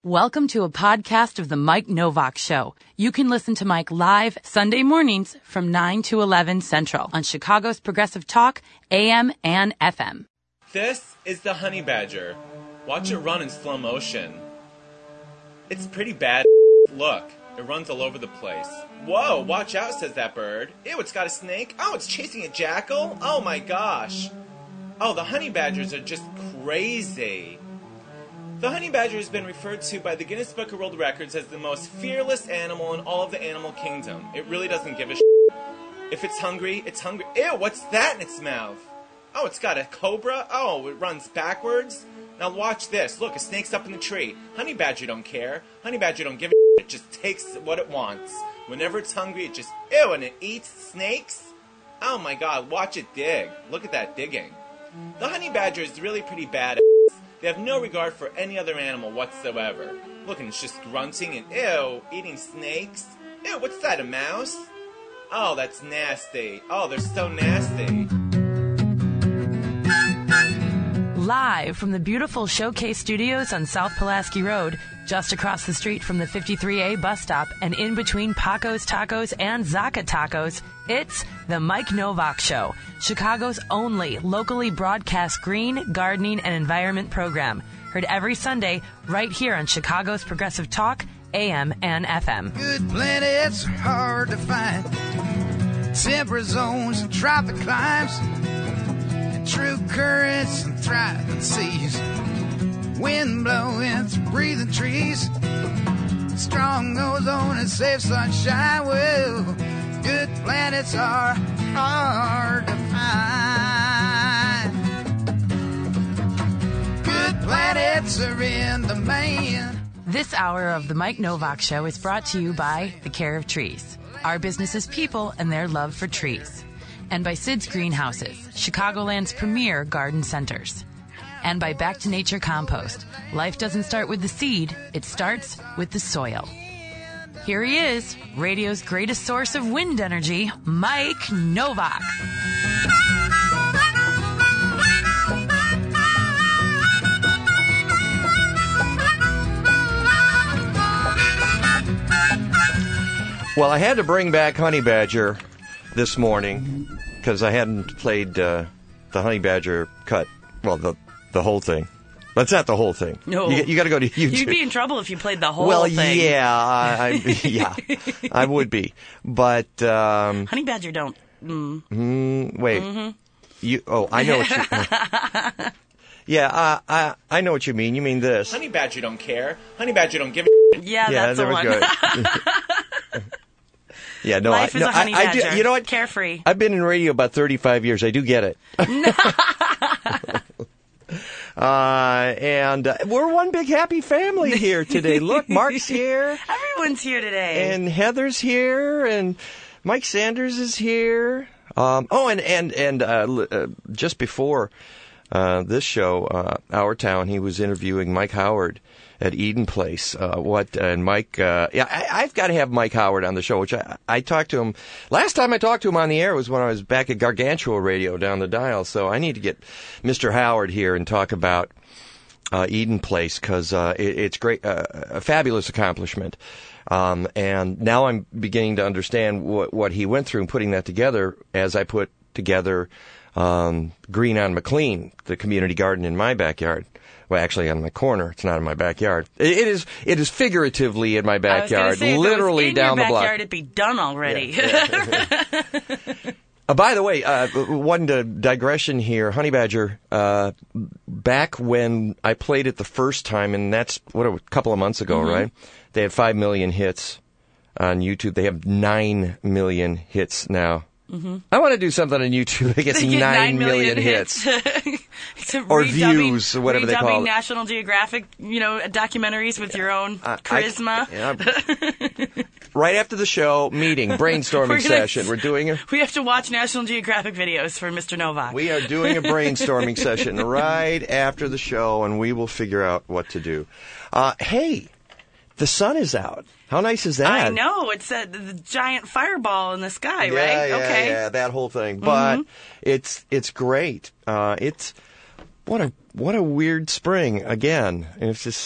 Welcome to a podcast of The Mike Novak Show. You can listen to Mike live Sunday mornings from 9 to 11 Central on Chicago's Progressive Talk, AM and FM. This is the honey badger. Watch it run in slow motion. It's pretty bad. Look, it runs all over the place. Whoa, watch out, says that bird. Ew, it's got a snake. Oh, it's chasing a jackal. Oh my gosh. Oh, the honey badgers are just crazy. The honey badger has been referred to by the Guinness Book of World Records as the most fearless animal in all of the animal kingdom. It really doesn't give a shit. If it's hungry, it's hungry. Ew, what's that in its mouth? Oh, it's got a cobra. Oh, it runs backwards. Now watch this. Look, a snake's up in the tree. Honey badger don't care. Honey badger don't give a shit. It just takes what it wants. Whenever it's hungry, it just, ew, and it eats snakes? Oh my god, watch it dig. Look at that digging. The honey badger is really pretty bad. They have no regard for any other animal whatsoever. Look, and it's just grunting and, ew, eating snakes. Ew, what's that, a mouse? Oh, that's nasty. Oh, they're so nasty. Live from the beautiful Showcase Studios on South Pulaski Road, just across the street from the 53A bus stop and in between Paco's Tacos and Zaka Tacos, it's The Mike Novak Show, Chicago's only locally broadcast green, gardening, and environment program. Heard every Sunday right here on Chicago's Progressive Talk, AM and FM. Good planets are hard to find. Temperate zones and tropic climes. And true currents and thriving seas. Wind blowing through breathing trees. Strong ozone and safe sunshine. Well, good planets are hard to find. Good planets are in demand. This hour of the Mike Novak Show is brought to you by The Care of Trees, our business's people and their love for trees, and by Sid's Greenhouses, Chicagoland's premier garden centers, and by Back to Nature Compost. Life doesn't start with the seed, it starts with the soil. Here he is, radio's greatest source of wind energy, Mike Novak. Well, I had to bring back Honey Badger this morning because I hadn't played the Honey Badger cut. Well, the whole thing. That's not the whole thing. No. You got to go to YouTube. You'd be in trouble if you played the whole thing. Well, yeah, yeah, I would be. But Honey Badger don't. Wait. Mm-hmm. I know what you. Yeah, I know what you mean. You mean this? Honey badger don't care. Honey badger don't give a shit. Yeah, that's the one. Yeah, no, Life is a honey badger. I do, you know what? Carefree. I've been in radio about 35 years. I do get it. And we're one big happy family here today. Look, Mark's here. Everyone's here today. And Heather's here, and Mike Sanders is here. Just before this show, Our Town, he was interviewing Mike Howard at Eden Place. Mike, I've got to have Mike Howard on the show, which I talked to him. Last time I talked to him on the air was when I was back at Gargantua Radio down the dial. So I need to get Mr. Howard here and talk about Eden Place because it's great, a fabulous accomplishment. And now I'm beginning to understand what he went through in putting that together as I put together Green on McLean, the community garden in my backyard. Well, actually, on my corner. It's not in my backyard. It is figuratively in my backyard, literally down the block. Backyard, it'd be done already. Yeah. By the way, one digression here. Honey Badger, back when I played it the first time, and that's a couple of months ago, right? They had 5 million hits on YouTube. They have 9 million hits now. Mm-hmm. I want to do something on YouTube that gets 9 million hits. Or views, or whatever they call it. National Geographic, documentaries with your own charisma. Right after the show, brainstorming session. We're doing it. We have to watch National Geographic videos for Mr. Novak. We are doing a brainstorming session right after the show, and we will figure out what to do. Hey, the sun is out. How nice is that? I know. It's the giant fireball in the sky, right? Okay. Yeah, that whole thing. But it's great. It's what a weird spring again. It's just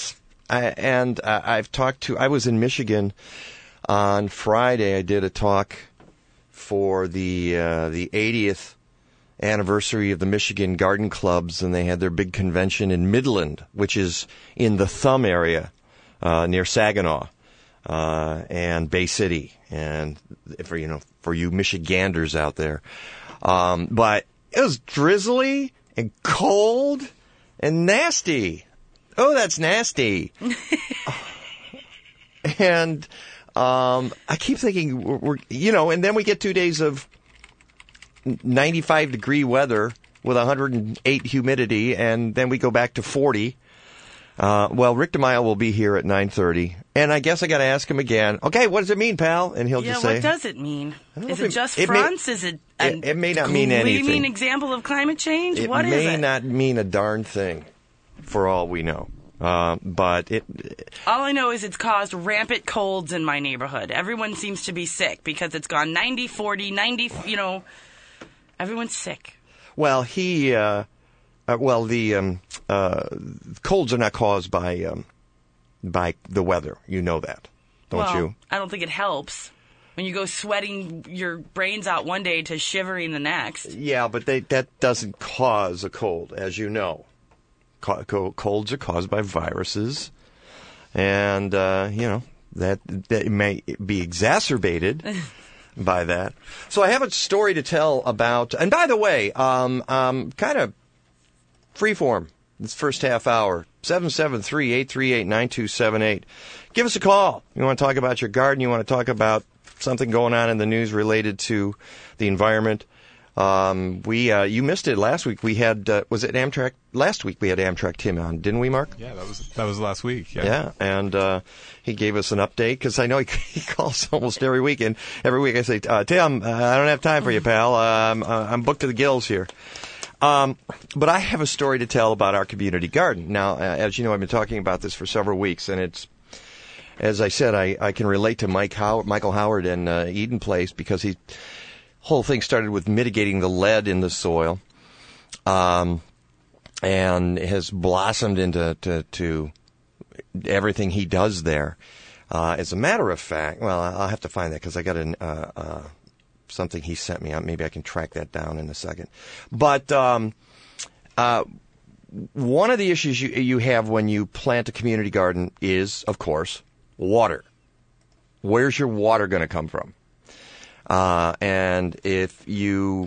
I was in Michigan on Friday. I did a talk for the 80th anniversary of the Michigan Garden Clubs, and they had their big convention in Midland, which is in the Thumb area near Saginaw and Bay City, and for you Michiganders out there. But it was drizzly and cold and nasty. Oh, that's nasty. And I keep thinking we're and then we get 2 days of 95-degree weather with 108 humidity, and then we go back to 40. Rick DeMille will be here at 9:30, and I guess I got to ask him again. Okay, what does it mean, pal? And he'll just say, what does it mean? Is it just fronts? Is it it may not mean anything. Gleaming example of climate change? What is it? It may not mean a darn thing, for all we know. But all I know is it's caused rampant colds in my neighborhood. Everyone seems to be sick because it's gone 90, 40, 90, everyone's sick. Well, the colds are not caused by the weather. You know that, don't you? I don't think it helps when you go sweating your brains out one day to shivering the next. Yeah, but that doesn't cause a cold, as you know. Colds are caused by viruses, and that may be exacerbated by that. So I have a story to tell about. And by the way, kind of freeform this first half hour. 773-838-9278. Give us a call. You want to talk about your garden? You want to talk about something going on in the news related to the environment? You missed it last week. We had was it Amtrak? Last week we had Amtrak Tim on, didn't we, Mark? Yeah, that was last week. Yeah, and he gave us an update because I know he calls almost every week, and every week I say, Tim, I don't have time for you, pal. I'm booked to the gills here. But I have a story to tell about our community garden. Now, as you know, I've been talking about this for several weeks, and it's, as I said, I can relate to Michael Howard and Eden Place because whole thing started with mitigating the lead in the soil, and has blossomed into everything he does there. As a matter of fact, I'll have to find that because I got something he sent me. Maybe I can track that down in a second. But one of the issues you have when you plant a community garden is, of course, water. Where's your water going to come from? And if you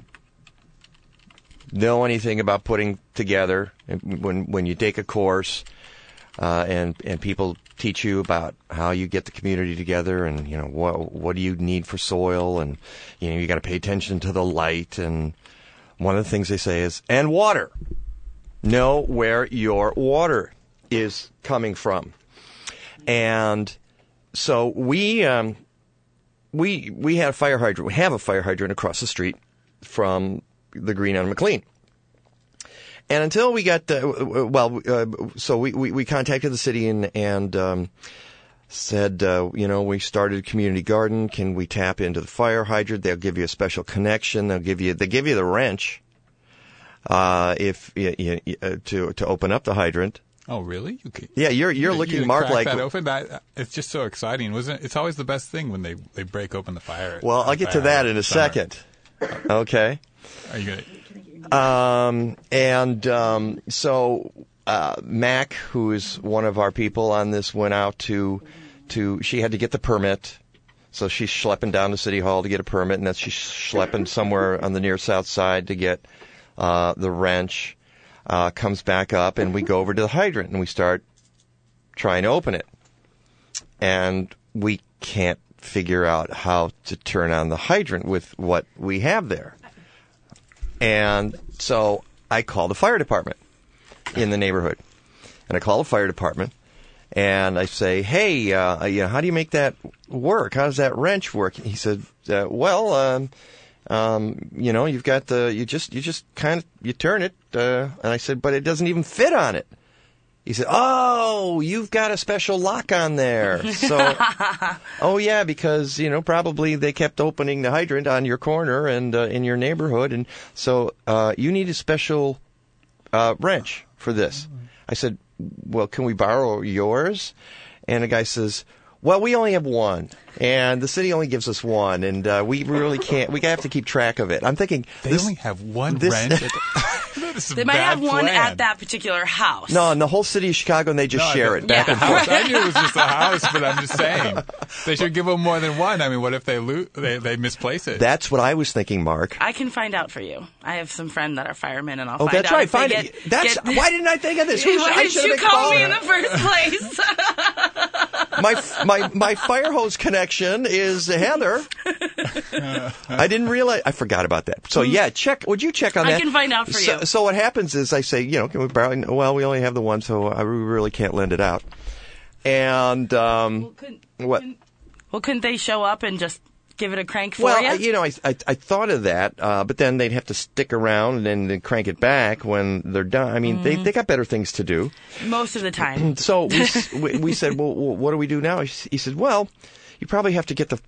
know anything about putting together, when you take a course, and people teach you about how you get the community together, and what do you need for soil, and you got to pay attention to the light, and one of the things they say is, and water. Know where your water is coming from. And so we had a fire hydrant. We have a fire hydrant across the street from the Green on McLean. And until we got, so we contacted the city and said, we started a community garden. Can we tap into the fire hydrant? They'll give you a special connection. They give you the wrench, to open up the hydrant. Oh, really? Okay. Yeah, you're looking, Mark, like that open. It's just so exciting, wasn't it? It's always the best thing when they break open the fire. Well, I'll get to that in a second. Okay. Are you gonna? So Mac, who is one of our people on this, went out to she had to get the permit. So she's schlepping down to City Hall to get a permit, and then she's schlepping somewhere on the near south side to get the wrench. Comes back up, and we go over to the hydrant, and we start trying to open it. And we can't figure out how to turn on the hydrant with what we have there. And so I call the fire department in the neighborhood. And I call the fire department, and I say, hey, how do you make that work? How does that wrench work? He said, you've got you just kind of, you turn it, and I said, but it doesn't even fit on it. He said, oh, you've got a special lock on there. So, oh yeah, because, probably they kept opening the hydrant on your corner and, in your neighborhood. And so, you need a special, wrench for this. I said, well, can we borrow yours? And the guy says, well, we only have one, and the city only gives us one, and we really can't. We have to keep track of it. I'm thinking they only have one wrench. They might have one at that particular house. No, in the whole city of Chicago, and they just share it back and forth. I knew it was just a house, but I'm just saying they should give them more than one. I mean, what if they misplace it? That's what I was thinking, Mark. I can find out for you. I have some friends that are firemen, and I'll find out. Oh, that's right. Find it. Why didn't I think of this? Why didn't you call me in the first place? My fire hose connection is Heather. I didn't realize. I forgot about that. So yeah, would you check on that? I can find out for you. So what happens is I say, can we borrow? Well, we only have the one, so I really can't lend it out. And couldn't they show up and just give it a crank for you? I thought of that, but then they'd have to stick around and then crank it back when they're done. I mean, they got better things to do. Most of the time. So we said, well, what do we do now? He said, well, you probably have to get the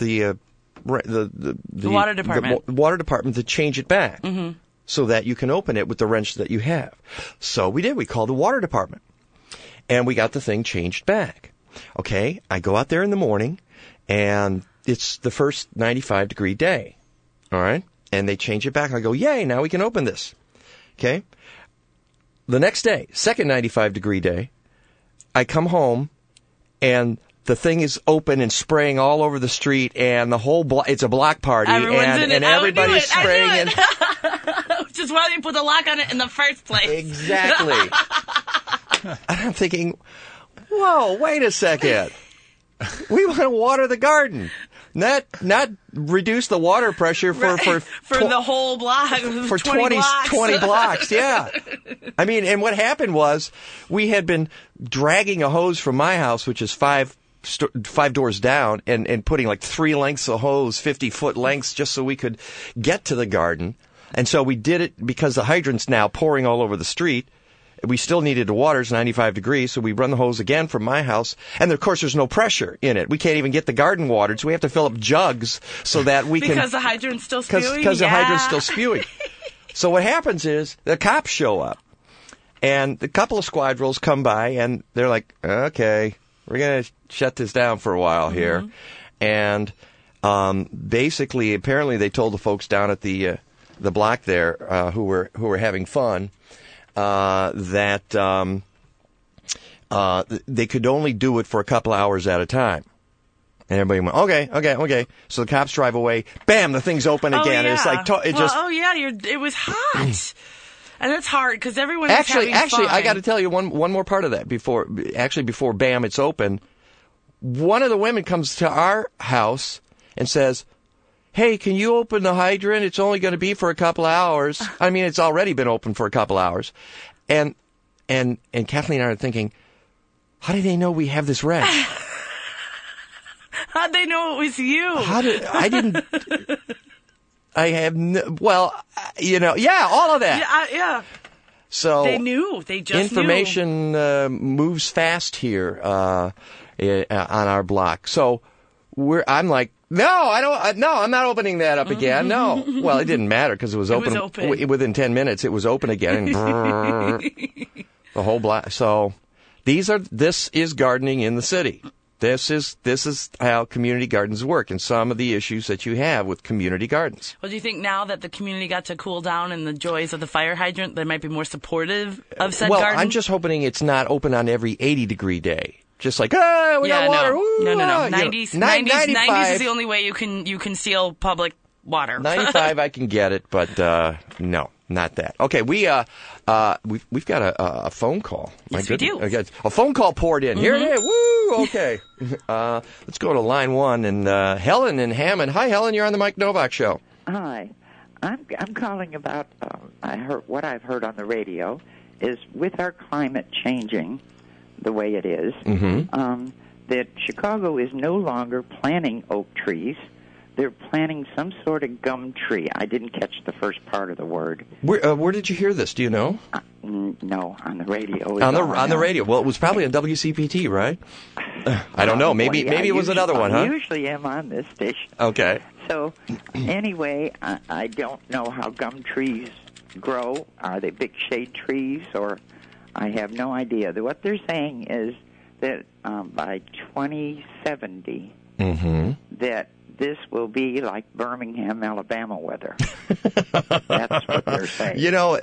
water department. The water department to change it back so that you can open it with the wrench that you have. So we did. We called the water department, and we got the thing changed back. Okay, I go out there in the morning, and it's the first 95-degree day, all right? And they change it back. I go, yay, now we can open this, okay? The next day, second 95-degree day, I come home, and the thing is open and spraying all over the street, and the whole it's a block party, and everybody's spraying. Which is why they put the lock on it in the first place. Exactly. And I'm thinking, whoa, wait a second. We want to water the garden, not reduce the water pressure for the whole block for 20 blocks. Yeah, I mean, and what happened was we had been dragging a hose from my house, which is five doors down, and putting like 3 lengths of hose, 50-foot lengths, just so we could get to the garden. And so we did it because the hydrant's now pouring all over the street. We still needed to water. It's 95 degrees, so we run the hose again from my house. And, of course, there's no pressure in it. We can't even get the garden watered, so we have to fill up jugs so that we can... Because the hydrant's still spewing? Because the hydrant's still spewing. So what happens is the cops show up, and a couple of squadrons come by, and they're like, okay, we're going to shut this down for a while here. And basically, apparently, they told the folks down at the block there who were having fun that they could only do it for a couple hours at a time. And everybody went, okay. So the cops drive away. Bam, the thing's open again. Yeah. It's like it was hot. And it's hard because everyone actually, having fun. I got to tell you one more part of that before bam, it's open. One of the women comes to our house and says, hey, can you open the hydrant? It's only going to be for a couple of hours. I mean, it's already been open for a couple of hours. And Kathleen and I are thinking, how do they know we have this wrench? How'd they know it was you? All of that. Yeah. So they knew. They just information moves fast here on our block. So I'm like, no, I'm not opening that up again. No. Well, it didn't matter because it was open. Within 10 minutes, it was open again. And the whole block. So this is gardening in the city. This is how community gardens work and some of the issues that you have with community gardens. Well, do you think now that the community got to cool down and the joys of the fire hydrant, they might be more supportive of said garden? Well, I'm just hoping it's not open on every 80-degree day. Just like, we got water. No. 90s is the only way you can seal public water. 95, I can get it, but no, not that. Okay, we've got a phone call. Yes, we do. A phone call poured in. Here it is. Woo! Okay. Let's go to line 1 and Helen in Hammond. Hi, Helen. You're on the Mike Novak Show. Hi. I'm calling about what I've heard on the radio is with our climate changing the way it is, that Chicago is no longer planting oak trees. They're planting some sort of gum tree. I didn't catch the first part of the word. Where did you hear this? Do you know? No, on the radio. On the radio. Well, it was probably on WCPT, right? I don't know. Maybe it was another one, huh? I usually am on this station. Okay. So, anyway, I don't know how gum trees grow. Are they big shade trees or I have no idea. What they're saying is that by 2070, that this will be like Birmingham, Alabama weather. That's what they're saying. You know,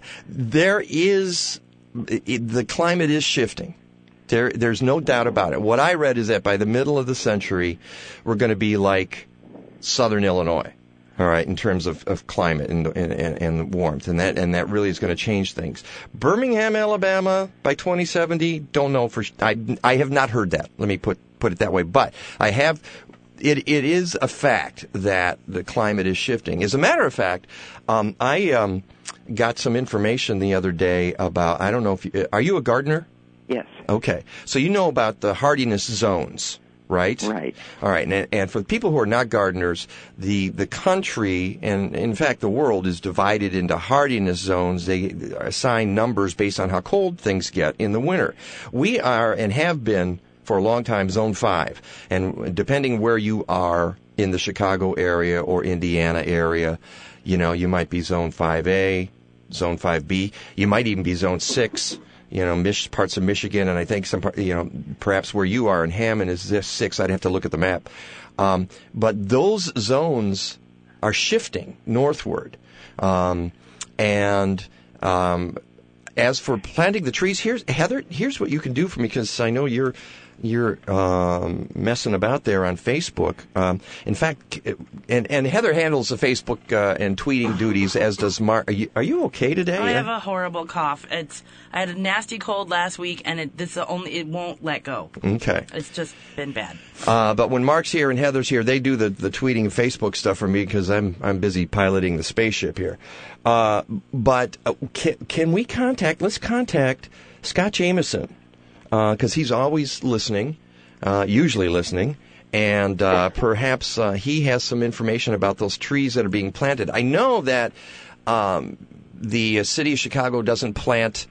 the climate is shifting. There's no doubt about it. What I read is that by the middle of the century, we're going to be like southern Illinois, all right, in terms of climate and warmth, and that really is going to change things. Birmingham, Alabama, by 2070, don't know for. I have not heard that. Let me put it that way, but I have. It is a fact that the climate is shifting. As a matter of fact, I got some information the other day about. I don't know if are you a gardener? Yes. Okay. So you know about the hardiness zones, right? Right. All right. And for the people who are not gardeners, the country, and in fact the world, is divided into hardiness zones. They assign numbers based on how cold things get in the winter. We are and have been for a long time Zone 5. And depending where you are in the Chicago area or Indiana area, you know, you might be Zone 5A, Zone 5B. You might even be Zone 6. You know, parts of Michigan, and I think perhaps where you are in Hammond is this 6. I'd have to look at the map. But those zones are shifting northward. And as for planting the trees, Heather, here's what you can do for me, because I know you're messing about there on Facebook. In fact, and Heather handles the Facebook and tweeting duties, as does Mark. Are you okay today? I have a horrible cough. I had a nasty cold last week, and it won't let go. Okay. It's just been bad. But when Mark's here and Heather's here, they do the tweeting and Facebook stuff for me, because I'm busy piloting the spaceship here. But can we let's contact Scott Jameson. Because he's always listening, usually listening, and perhaps he has some information about those trees that are being planted. I know that the city of Chicago doesn't plant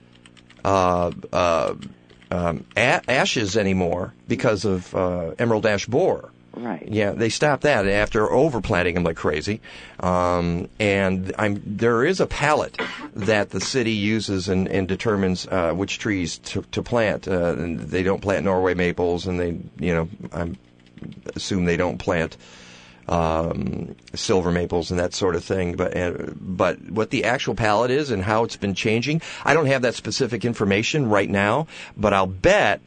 ashes anymore because of emerald ash borer. Right. Yeah, they stopped that after overplanting them like crazy. And there is a palette that the city uses and determines which trees to plant. And they don't plant Norway maples, and I assume they don't plant silver maples and that sort of thing. But what the actual palette is and how it's been changing, I don't have that specific information right now. But I'll bet.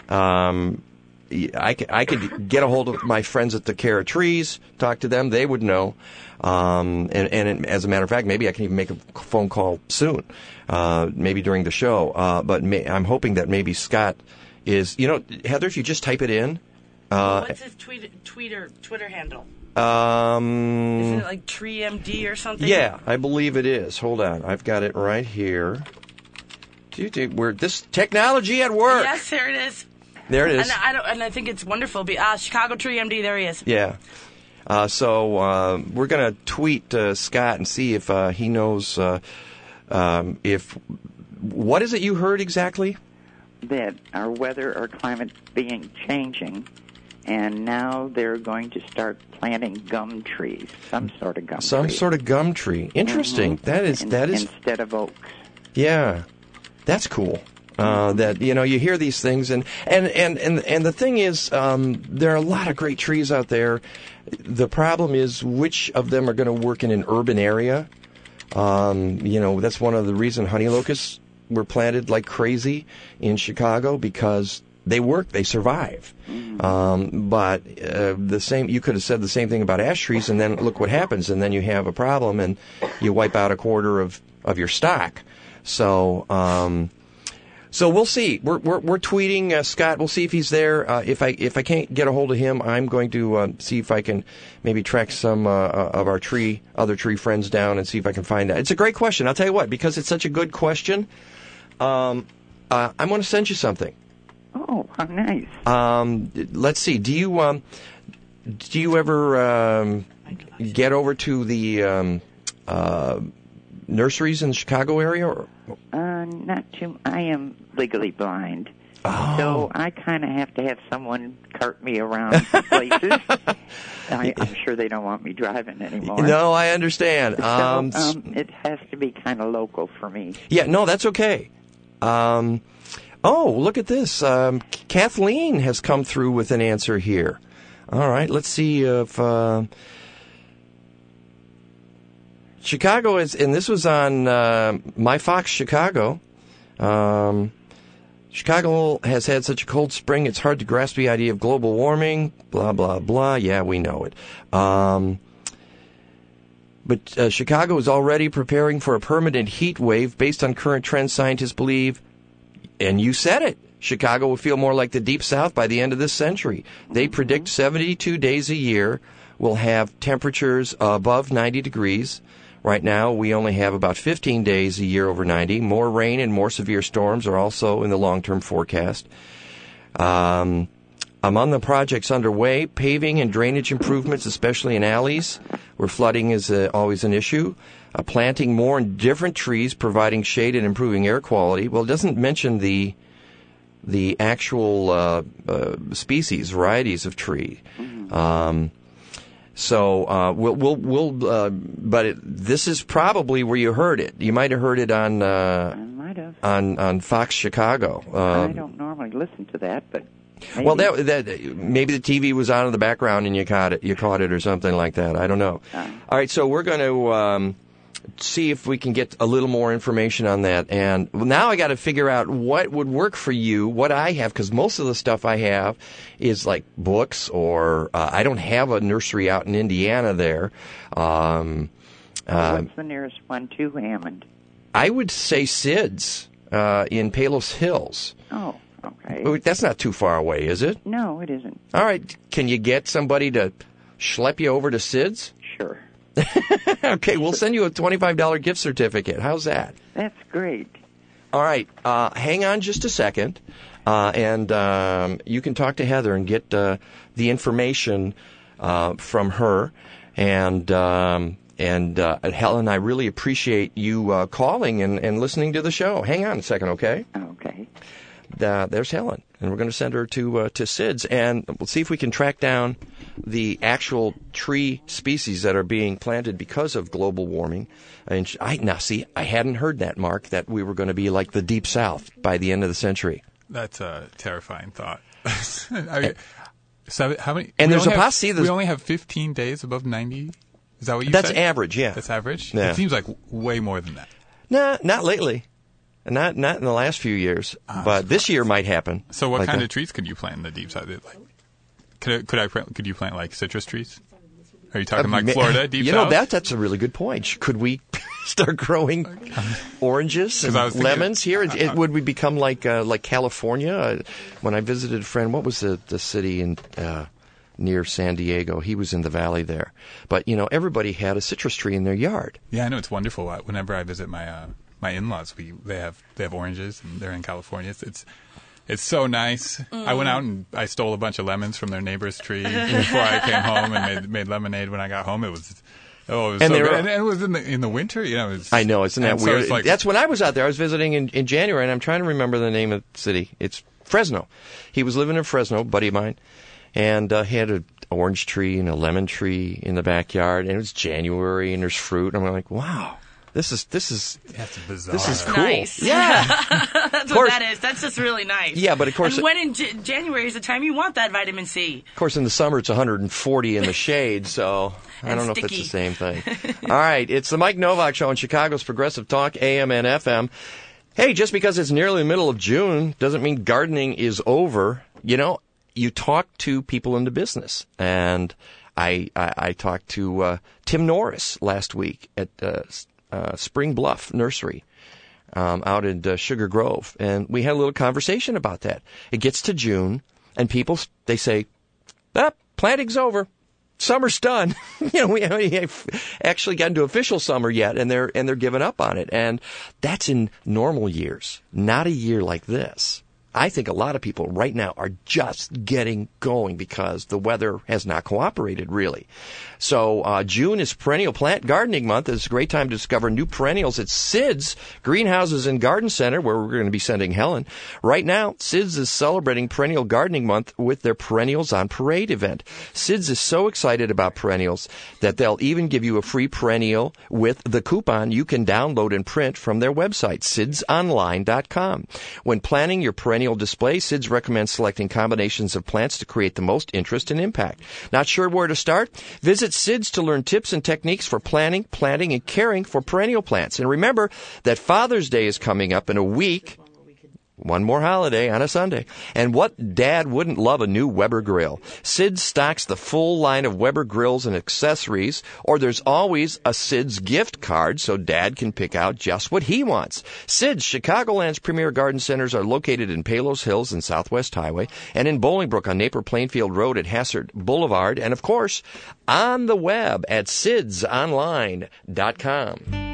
I could get a hold of my friends at the Care of Trees, talk to them. They would know. And as a matter of fact, maybe I can even make a phone call soon, maybe during the show. But I'm hoping that maybe Scott is, Heather, if you just type it in. What's his Twitter handle? Isn't it like TreeMD or something? Yeah, I believe it is. Hold on. I've got it right here. This technology at work. Yes, there it is. There it is. And I think it's wonderful. Chicago Tree MD, there he is. Yeah. So we're going to tweet Scott and see if he knows what is it you heard exactly? That our weather or climate being changing, and now they're going to start planting gum trees, some sort of gum tree. Some sort of gum tree. Interesting. Mm-hmm. That is instead of oaks. Yeah, that's cool. That you hear these things, and the thing is, there are a lot of great trees out there. The problem is which of them are going to work in an urban area. That's one of the reasons honey locusts were planted like crazy in Chicago, because they work, they survive. But you could have said the same thing about ash trees, and then look what happens, and then you have a problem, and you wipe out a quarter of your stock. So we'll see. We're tweeting Scott. We'll see if he's there. If I can't get a hold of him, I'm going to see if I can maybe track some of our other tree friends down and see if I can find that. It's a great question. I'll tell you what, because it's such a good question. I'm going to send you something. Oh, how nice. Let's see. Do you ever get over to the nurseries in the Chicago area? Or? Not too. I am legally blind, so I kind of have to have someone cart me around places. I'm sure they don't want me driving anymore. No, I understand. So, it has to be kind of local for me. Yeah, no, that's okay. Oh, look at this. Kathleen has come through with an answer here. All right, let's see if Chicago is, and this was on My Fox Chicago. Chicago has had such a cold spring, it's hard to grasp the idea of global warming, blah, blah, blah. Yeah, we know it. But Chicago is already preparing for a permanent heat wave based on current trends. Scientists believe, and you said it, Chicago will feel more like the Deep South by the end of this century. They predict 72 days a year will have temperatures above 90 degrees. Right now, we only have about 15 days a year over 90. More rain and more severe storms are also in the long-term forecast. Among the projects underway, paving and drainage improvements, especially in alleys, where flooding is always an issue. Planting more and different trees, providing shade and improving air quality. Well, it doesn't mention the actual species, varieties of tree. This is probably where you heard it. You might have heard it on on Fox Chicago. I don't normally listen to that, but maybe. Well, that maybe the TV was on in the background and you caught it or something like that. I don't know. All right, so we're going to see if we can get a little more information on that. And now I got to figure out what would work for you, what I have, because most of the stuff I have is like books, or I don't have a nursery out in Indiana there. What's the nearest one to Hammond? I would say Sid's in Palos Hills. Oh, okay. That's not too far away, is it? No, it isn't. All right. Can you get somebody to schlep you over to Sid's? Sure. Okay, we'll send you a $25 gift certificate. How's that? That's great. All right, hang on just a second, and you can talk to Heather and get the information from her. And Helen, I really appreciate you calling and listening to the show. Hang on a second, okay? Okay. There's Helen, and we're going to send her to Sid's, and we'll see if we can track down the actual tree species that are being planted because of global warming. And I hadn't heard that, Mark, that we were going to be like the Deep South by the end of the century. That's a terrifying thought. So how many? And there's a possibility. We only have 15 days above 90. Is that what you said? That's average, yeah. That's average? Yeah. It seems like way more than that. No, not lately. Not in the last few years, but this year might happen. So what kind of trees could you plant in the Deep South? Like, could you plant like citrus trees? Are you talking like Florida, Deep South? That's a really good point. Could we start growing oranges and lemons here? Would we become like California? When I visited a friend, what was the city in near San Diego? He was in the valley there. But everybody had a citrus tree in their yard. Yeah, I know, it's wonderful. Whenever I visit my in-laws, they have oranges, and they're in California. It's so nice. I went out and I stole a bunch of lemons from their neighbor's tree before I came home, and made lemonade when I got home. It was so good. And it was in the winter. I know, isn't that weird? So that's when I was out there. I was visiting in January, and I'm trying to remember the name of the city. It's Fresno. He was living in Fresno, a buddy of mine, and he had an orange tree and a lemon tree in the backyard, and it was January, and there's fruit. And I'm like, wow. This is That's bizarre. This is cool. Nice. Yeah. That's what that is. That's just really nice. Yeah, but of course. And when in January is the time you want that vitamin C. Of course, in the summer it's 140 in the shade, so I don't know if it's the same thing. All right, it's the Mike Novak Show on Chicago's Progressive Talk, AM and FM. Hey, just because it's nearly the middle of June doesn't mean gardening is over. You talk to people in the business, and I talked to Tim Norris last week at Spring Bluff Nursery out in Sugar Grove, and we had a little conversation about that. It gets to June, and people, they say, planting's over. Summer's done. We haven't actually gotten to official summer yet, and they're giving up on it. And that's in normal years, not a year like this. I think a lot of people right now are just getting going because the weather has not cooperated, really. So June is Perennial Plant Gardening Month. It's a great time to discover new perennials at Sid's Greenhouses and Garden Center, where we're going to be sending Helen. Right now, Sid's is celebrating Perennial Gardening Month with their Perennials on Parade event. Sid's is so excited about perennials that they'll even give you a free perennial with the coupon you can download and print from their website, sidsonline.com. When planning your perennial display, Sid's recommends selecting combinations of plants to create the most interest and impact. Not sure where to start? Visit Sid's to learn tips and techniques for planning, planting, and caring for perennial plants. And remember that Father's Day is coming up in a week. One more holiday on a Sunday. And what dad wouldn't love a new Weber grill? Sid's stocks the full line of Weber grills and accessories, or there's always a Sid's gift card so dad can pick out just what he wants. Sid's, Chicagoland's premier garden centers, are located in Palos Hills and Southwest Highway, and in Bolingbrook on Napier Plainfield Road at Hassert Boulevard, and of course, on the web at sidsonline.com.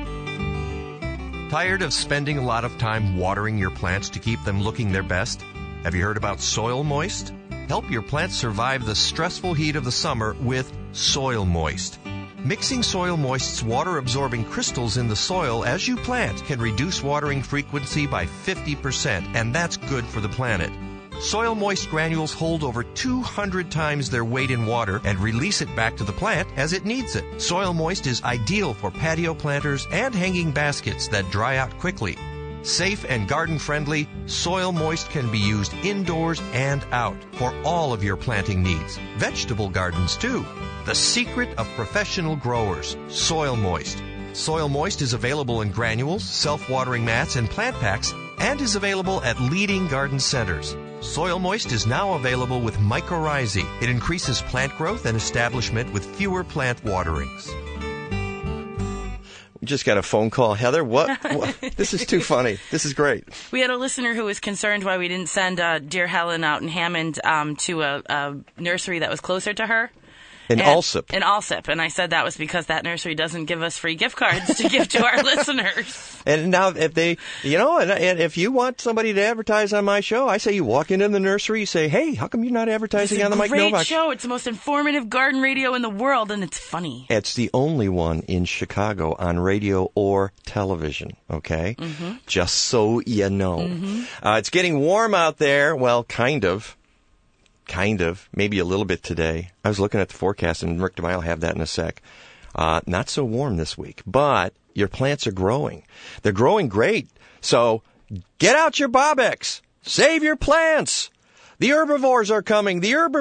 Tired of spending a lot of time watering your plants to keep them looking their best? Have you heard about Soil Moist? Help your plants survive the stressful heat of the summer with Soil Moist. Mixing Soil Moist's water-absorbing crystals in the soil as you plant can reduce watering frequency by 50%, and that's good for the planet. Soil Moist granules hold over 200 times their weight in water and release it back to the plant as it needs it. Soil Moist is ideal for patio planters and hanging baskets that dry out quickly. Safe and garden-friendly, Soil Moist can be used indoors and out for all of your planting needs. Vegetable gardens, too. The secret of professional growers, Soil Moist. Soil Moist is available in granules, self-watering mats, and plant packs, and is available at leading garden centers. Soil Moist is now available with mycorrhizae. It increases plant growth and establishment with fewer plant waterings. We just got a phone call. Heather, what? This is too funny. This is great. We had a listener who was concerned why we didn't send Dear Helen out in Hammond to a nursery that was closer to her. In Alsip. In Alsip. And I said that was because that nursery doesn't give us free gift cards to give to our listeners. And now if they, and if you want somebody to advertise on my show, I say you walk into the nursery, you say, hey, how come you're not advertising on the Mike Novak? It's a great show. It's the most informative garden radio in the world, and it's funny. It's the only one in Chicago on radio or television, okay? Mm-hmm. Just so you know. Mm-hmm. It's getting warm out there. Well, kind of, maybe a little bit today. I was looking at the forecast, and Rick DeMille will have that in a sec. Not so warm this week, but your plants are growing. They're growing great. So get out your Bobex. Save your plants. The herbivores are coming.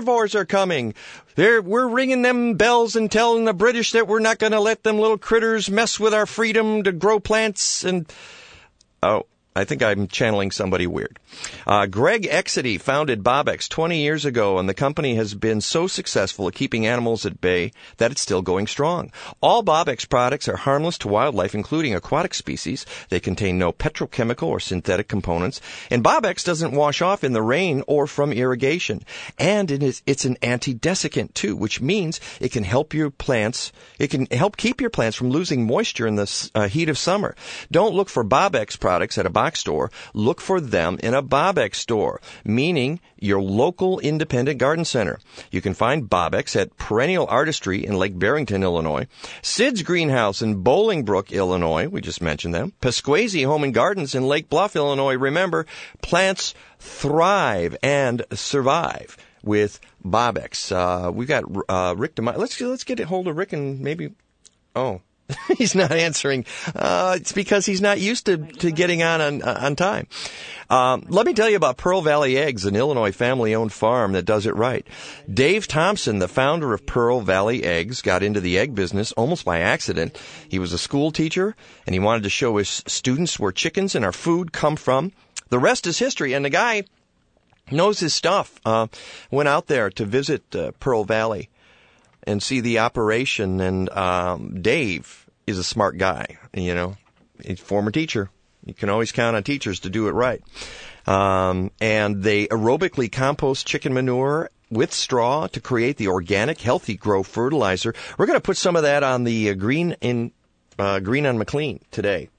We're ringing them bells and telling the British that we're not going to let them little critters mess with our freedom to grow plants. And I think I'm channeling somebody weird. Greg Exedy founded Bobex 20 years ago, and the company has been so successful at keeping animals at bay that it's still going strong. All Bobex products are harmless to wildlife, including aquatic species. They contain no petrochemical or synthetic components, and Bobex doesn't wash off in the rain or from irrigation. And it's an anti-desiccant, too, which means it can help your plants. It can help keep your plants from losing moisture in the heat of summer. Don't look for Bobex products at a box store. Look for them in a Bobex store, meaning your local independent garden center. You can find Bobex at Perennial Artistry in Lake Barrington, Illinois, Sid's Greenhouse in Bolingbrook, Illinois, we just mentioned them, Pasquazi Home and Gardens in Lake Bluff, Illinois. Remember, plants thrive and survive with Bobex. We've got Rick DeMille. Let's get a hold of Rick and maybe... He's not answering. It's because he's not used to getting on time. Let me tell you about Pearl Valley Eggs, an Illinois family-owned farm that does it right. Dave Thompson, the founder of Pearl Valley Eggs, got into the egg business almost by accident. He was a school teacher, and he wanted to show his students where chickens and our food come from. The rest is history, and the guy knows his stuff. Went out there to visit Pearl Valley and see the operation, and Dave is a smart guy, He's a former teacher. You can always count on teachers to do it right. And they aerobically compost chicken manure with straw to create the organic, healthy grow fertilizer. We're going to put some of that on the Green on McLean today.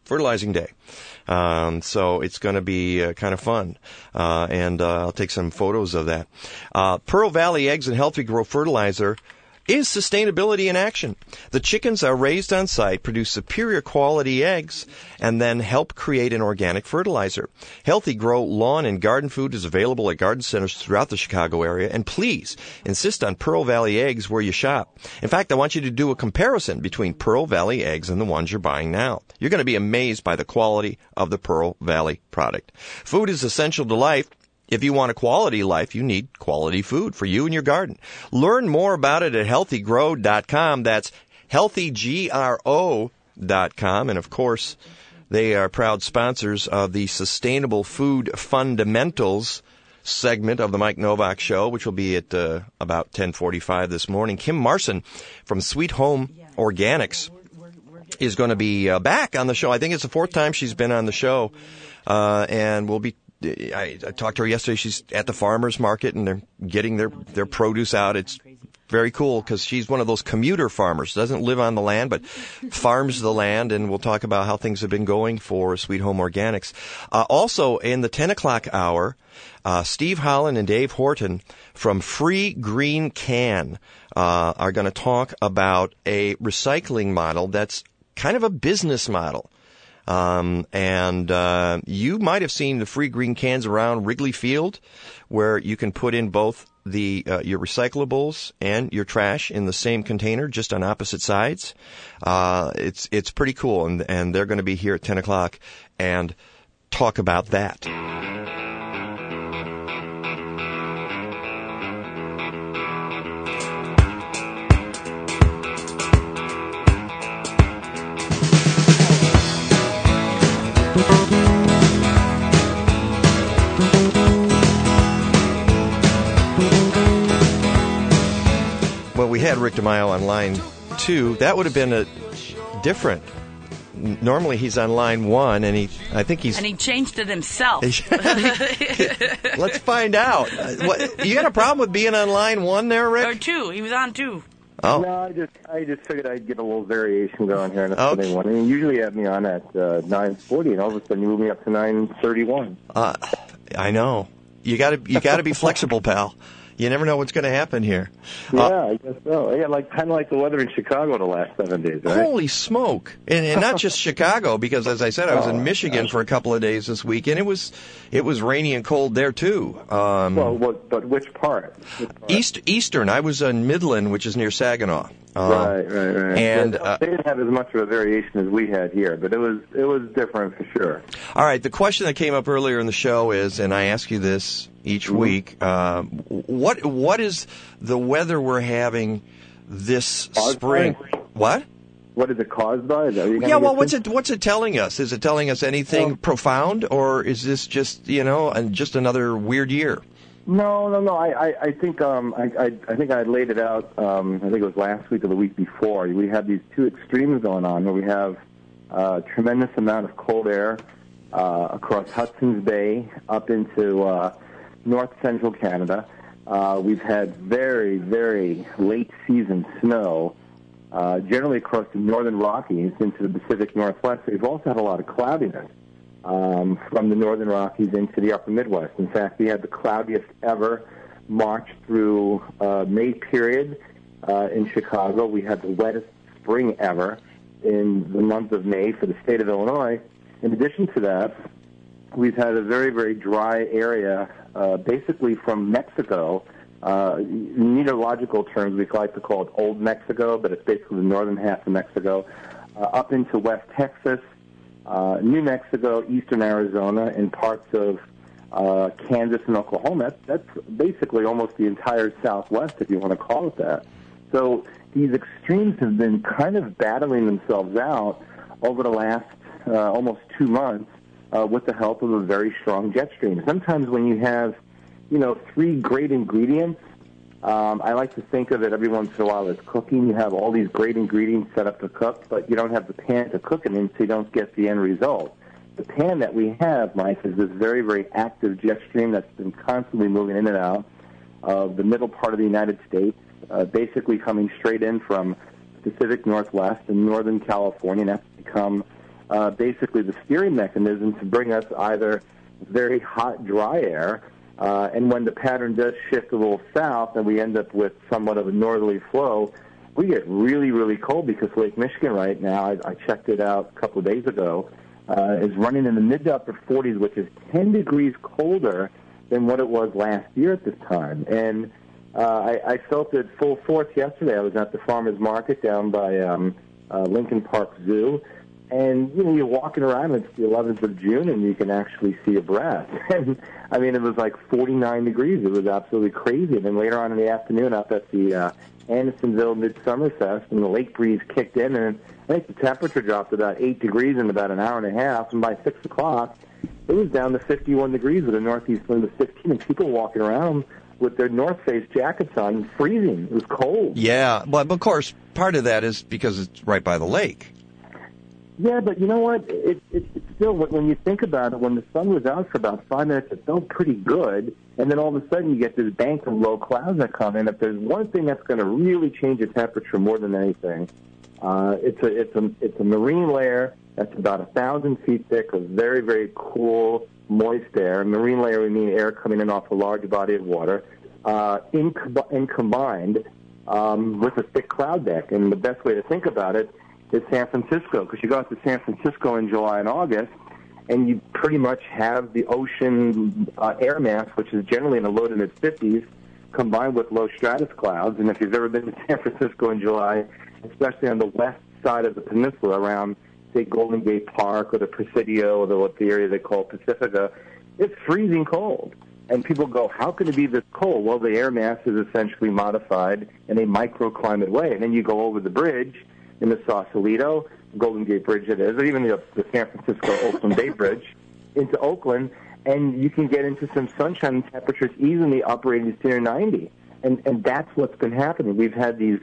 fertilizing day. So it's going to be kind of fun. And I'll take some photos of that. Pearl Valley Eggs and Healthy Grow Fertilizer is sustainability in action. The chickens are raised on site, produce superior quality eggs, and then help create an organic fertilizer. Healthy Grow lawn and garden food is available at garden centers throughout the Chicago area, and please insist on Pearl Valley Eggs where you shop. In fact, I want you to do a comparison between Pearl Valley eggs and the ones you're buying now. You're going to be amazed by the quality of the Pearl Valley product. Food is essential to life. If you want a quality life, you need quality food for you and your garden. Learn more about it at healthygrow.com. That's healthygro.com. And, of course, they are proud sponsors of the Sustainable Food Fundamentals segment of the Mike Novak Show, which will be at about 10:45 this morning. Kim Marson from Sweet Home Organics is going to be back on the show. I think it's the fourth time she's been on the show, and we'll be I talked to her yesterday. She's at the farmers market, and they're getting their produce out. It's very cool because she's one of those commuter farmers. Doesn't live on the land, but farms the land, and we'll talk about how things have been going for Sweet Home Organics. Also, in the 10 o'clock hour, Steve Holland and Dave Horton from Free Green Can are going to talk about a recycling model that's kind of a business model. And you might have seen the Free Green Cans around Wrigley Field, where you can put in both the your recyclables and your trash in the same container, just on opposite sides. It's pretty cool, and they're going to be here at 10 o'clock and talk about that. Well, we had Rick DeMaio on line 2. That would have been a different. Normally he's on line 1, and I think he's... And he changed it himself. Let's find out. What, you got a problem with being on line 1 there, Rick? Or 2. He was on 2. Oh. No, I just figured I'd get a little variation going here in the Sunday one. I mean, usually you have me on at 9:40, and all of a sudden you move me up to 9:31. I know. You got to be flexible, pal. You never know what's going to happen here. Yeah, I guess so. Yeah, kind of like the weather in Chicago the last 7 days, right? Holy smoke! And not just Chicago, because as I said, I was in Michigan for a couple of days this week, and it was rainy and cold there too. But which part? Eastern. I was in Midland, which is near Saginaw. Right. And they didn't have as much of a variation as we had here, but it was different for sure. All right. The question that came up earlier in the show is, and I ask you this each week, what is the weather we're having this spring? What? What is it caused by? What's it telling us? Is it telling us anything profound, or is this just just another weird year? No. I think I laid it out. I think it was last week or the week before. We have these two extremes going on, where we have a tremendous amount of cold air across Hudson's Bay up into north central Canada. We've had very, very late season snow, generally across the northern Rockies into the Pacific Northwest. We've also had a lot of cloudiness from the northern Rockies into the upper Midwest. In fact, we had the cloudiest ever March through May period in Chicago. We had the wettest spring ever in the month of May for the state of Illinois. In addition to that, we've had a very, very dry area, basically from Mexico. In meteorological terms, we like to call it Old Mexico, but it's basically the northern half of Mexico, up into West Texas, New Mexico, eastern Arizona, and parts of Kansas and Oklahoma. That's basically almost the entire Southwest, if you want to call it that. So these extremes have been kind of battling themselves out over the last almost 2 months with the help of a very strong jet stream. Sometimes when you have, 3 great ingredients, I like to think of it every once in a while as cooking. You have all these great ingredients set up to cook, but you don't have the pan to cook it in, so you don't get the end result. The pan that we have, Mike, is this very, very active jet stream that's been constantly moving in and out of the middle part of the United States, basically coming straight in from Pacific Northwest and Northern California, and that's become basically the steering mechanism to bring us either very hot, dry air, and when the pattern does shift a little south and we end up with somewhat of a northerly flow, we get really, really cold because Lake Michigan right now, I checked it out a couple of days ago, is running in the mid to upper 40s, which is 10 degrees colder than what it was last year at this time. And I felt it full force yesterday. I was at the farmer's market down by Lincoln Park Zoo, and you're walking around. It's the 11th of June, and you can actually see a breath. And I mean, it was like 49 degrees. It was absolutely crazy. And then later on in the afternoon, up at the Andersonville Midsummer Fest, and the lake breeze kicked in, and I think the temperature dropped about 8 degrees in about an hour and a half. And by 6 o'clock, it was down to 51 degrees with a northeast wind of 15, and people walking around with their North Face jackets on, freezing. It was cold. Yeah, but of course, part of that is because it's right by the lake. Yeah, but you know what? It's still, when you think about it, when the sun was out for about 5 minutes, it felt pretty good. And then all of a sudden you get this bank of low clouds that come in. If there's one thing that's going to really change the temperature more than anything, it's a marine layer that's about 1,000 feet thick of very, very cool, moist air. Marine layer, we mean air coming in off a large body of water, combined with a thick cloud deck. And the best way to think about it is San Francisco, because you go out to San Francisco in July and August, and you pretty much have the ocean air mass, which is generally in the low to mid-50s, combined with low stratus clouds. And if you've ever been to San Francisco in July, especially on the west side of the peninsula around, say, Golden Gate Park or the Presidio or the area they call Pacifica, it's freezing cold. And people go, how can it be this cold? Well, the air mass is essentially modified in a microclimate way. And then you go over the bridge in the Sausalito, Golden Gate Bridge it is, or even the San Francisco-Oakland Bay Bridge, into Oakland, and you can get into some sunshine and temperatures easily upper 80s to near 90. And that's what's been happening. We've had these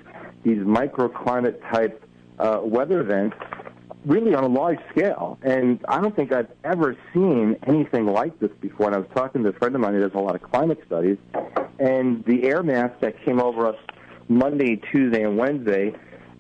microclimate-type weather events really on a large scale. And I don't think I've ever seen anything like this before. And I was talking to a friend of mine who does a lot of climate studies, and the air mass that came over us Monday, Tuesday, and Wednesday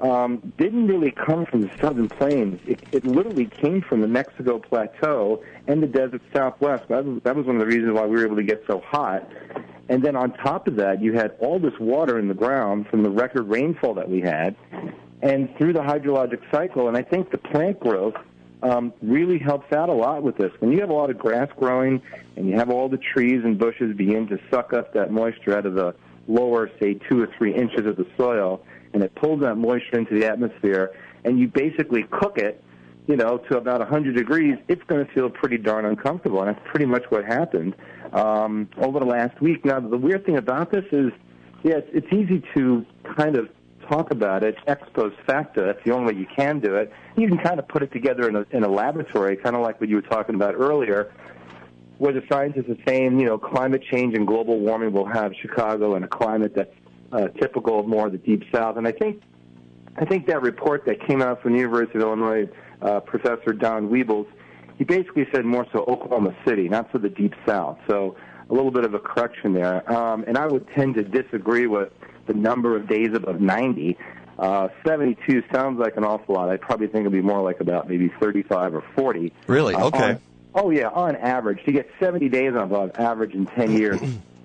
didn't really come from the southern plains. It literally came from the Mexico Plateau and the desert Southwest. That was one of the reasons why we were able to get so hot. And then on top of that, you had all this water in the ground from the record rainfall that we had, and through the hydrologic cycle. And I think the plant growth really helps out a lot with this. When you have a lot of grass growing and you have all the trees and bushes begin to suck up that moisture out of the lower, say, 2 or 3 inches of the soil, and it pulls that moisture into the atmosphere, and you basically cook it, to about 100 degrees, it's going to feel pretty darn uncomfortable, and that's pretty much what happened over the last week. Now, the weird thing about this is, it's easy to kind of talk about it ex post facto. That's the only way you can do it. You can kind of put it together in a laboratory, kind of like what you were talking about earlier, where the scientists are saying, climate change and global warming will have Chicago in a climate that's typical of more of the Deep South. And I think that report that came out from the University of Illinois, Professor Don Weebles, he basically said more so Oklahoma City, not so the Deep South. So a little bit of a correction there. And I would tend to disagree with the number of days above 90. 72 sounds like an awful lot. I probably think it'd be more like about maybe 35 or 40. Really? Okay. On average. To get 70 days above average in 10 years,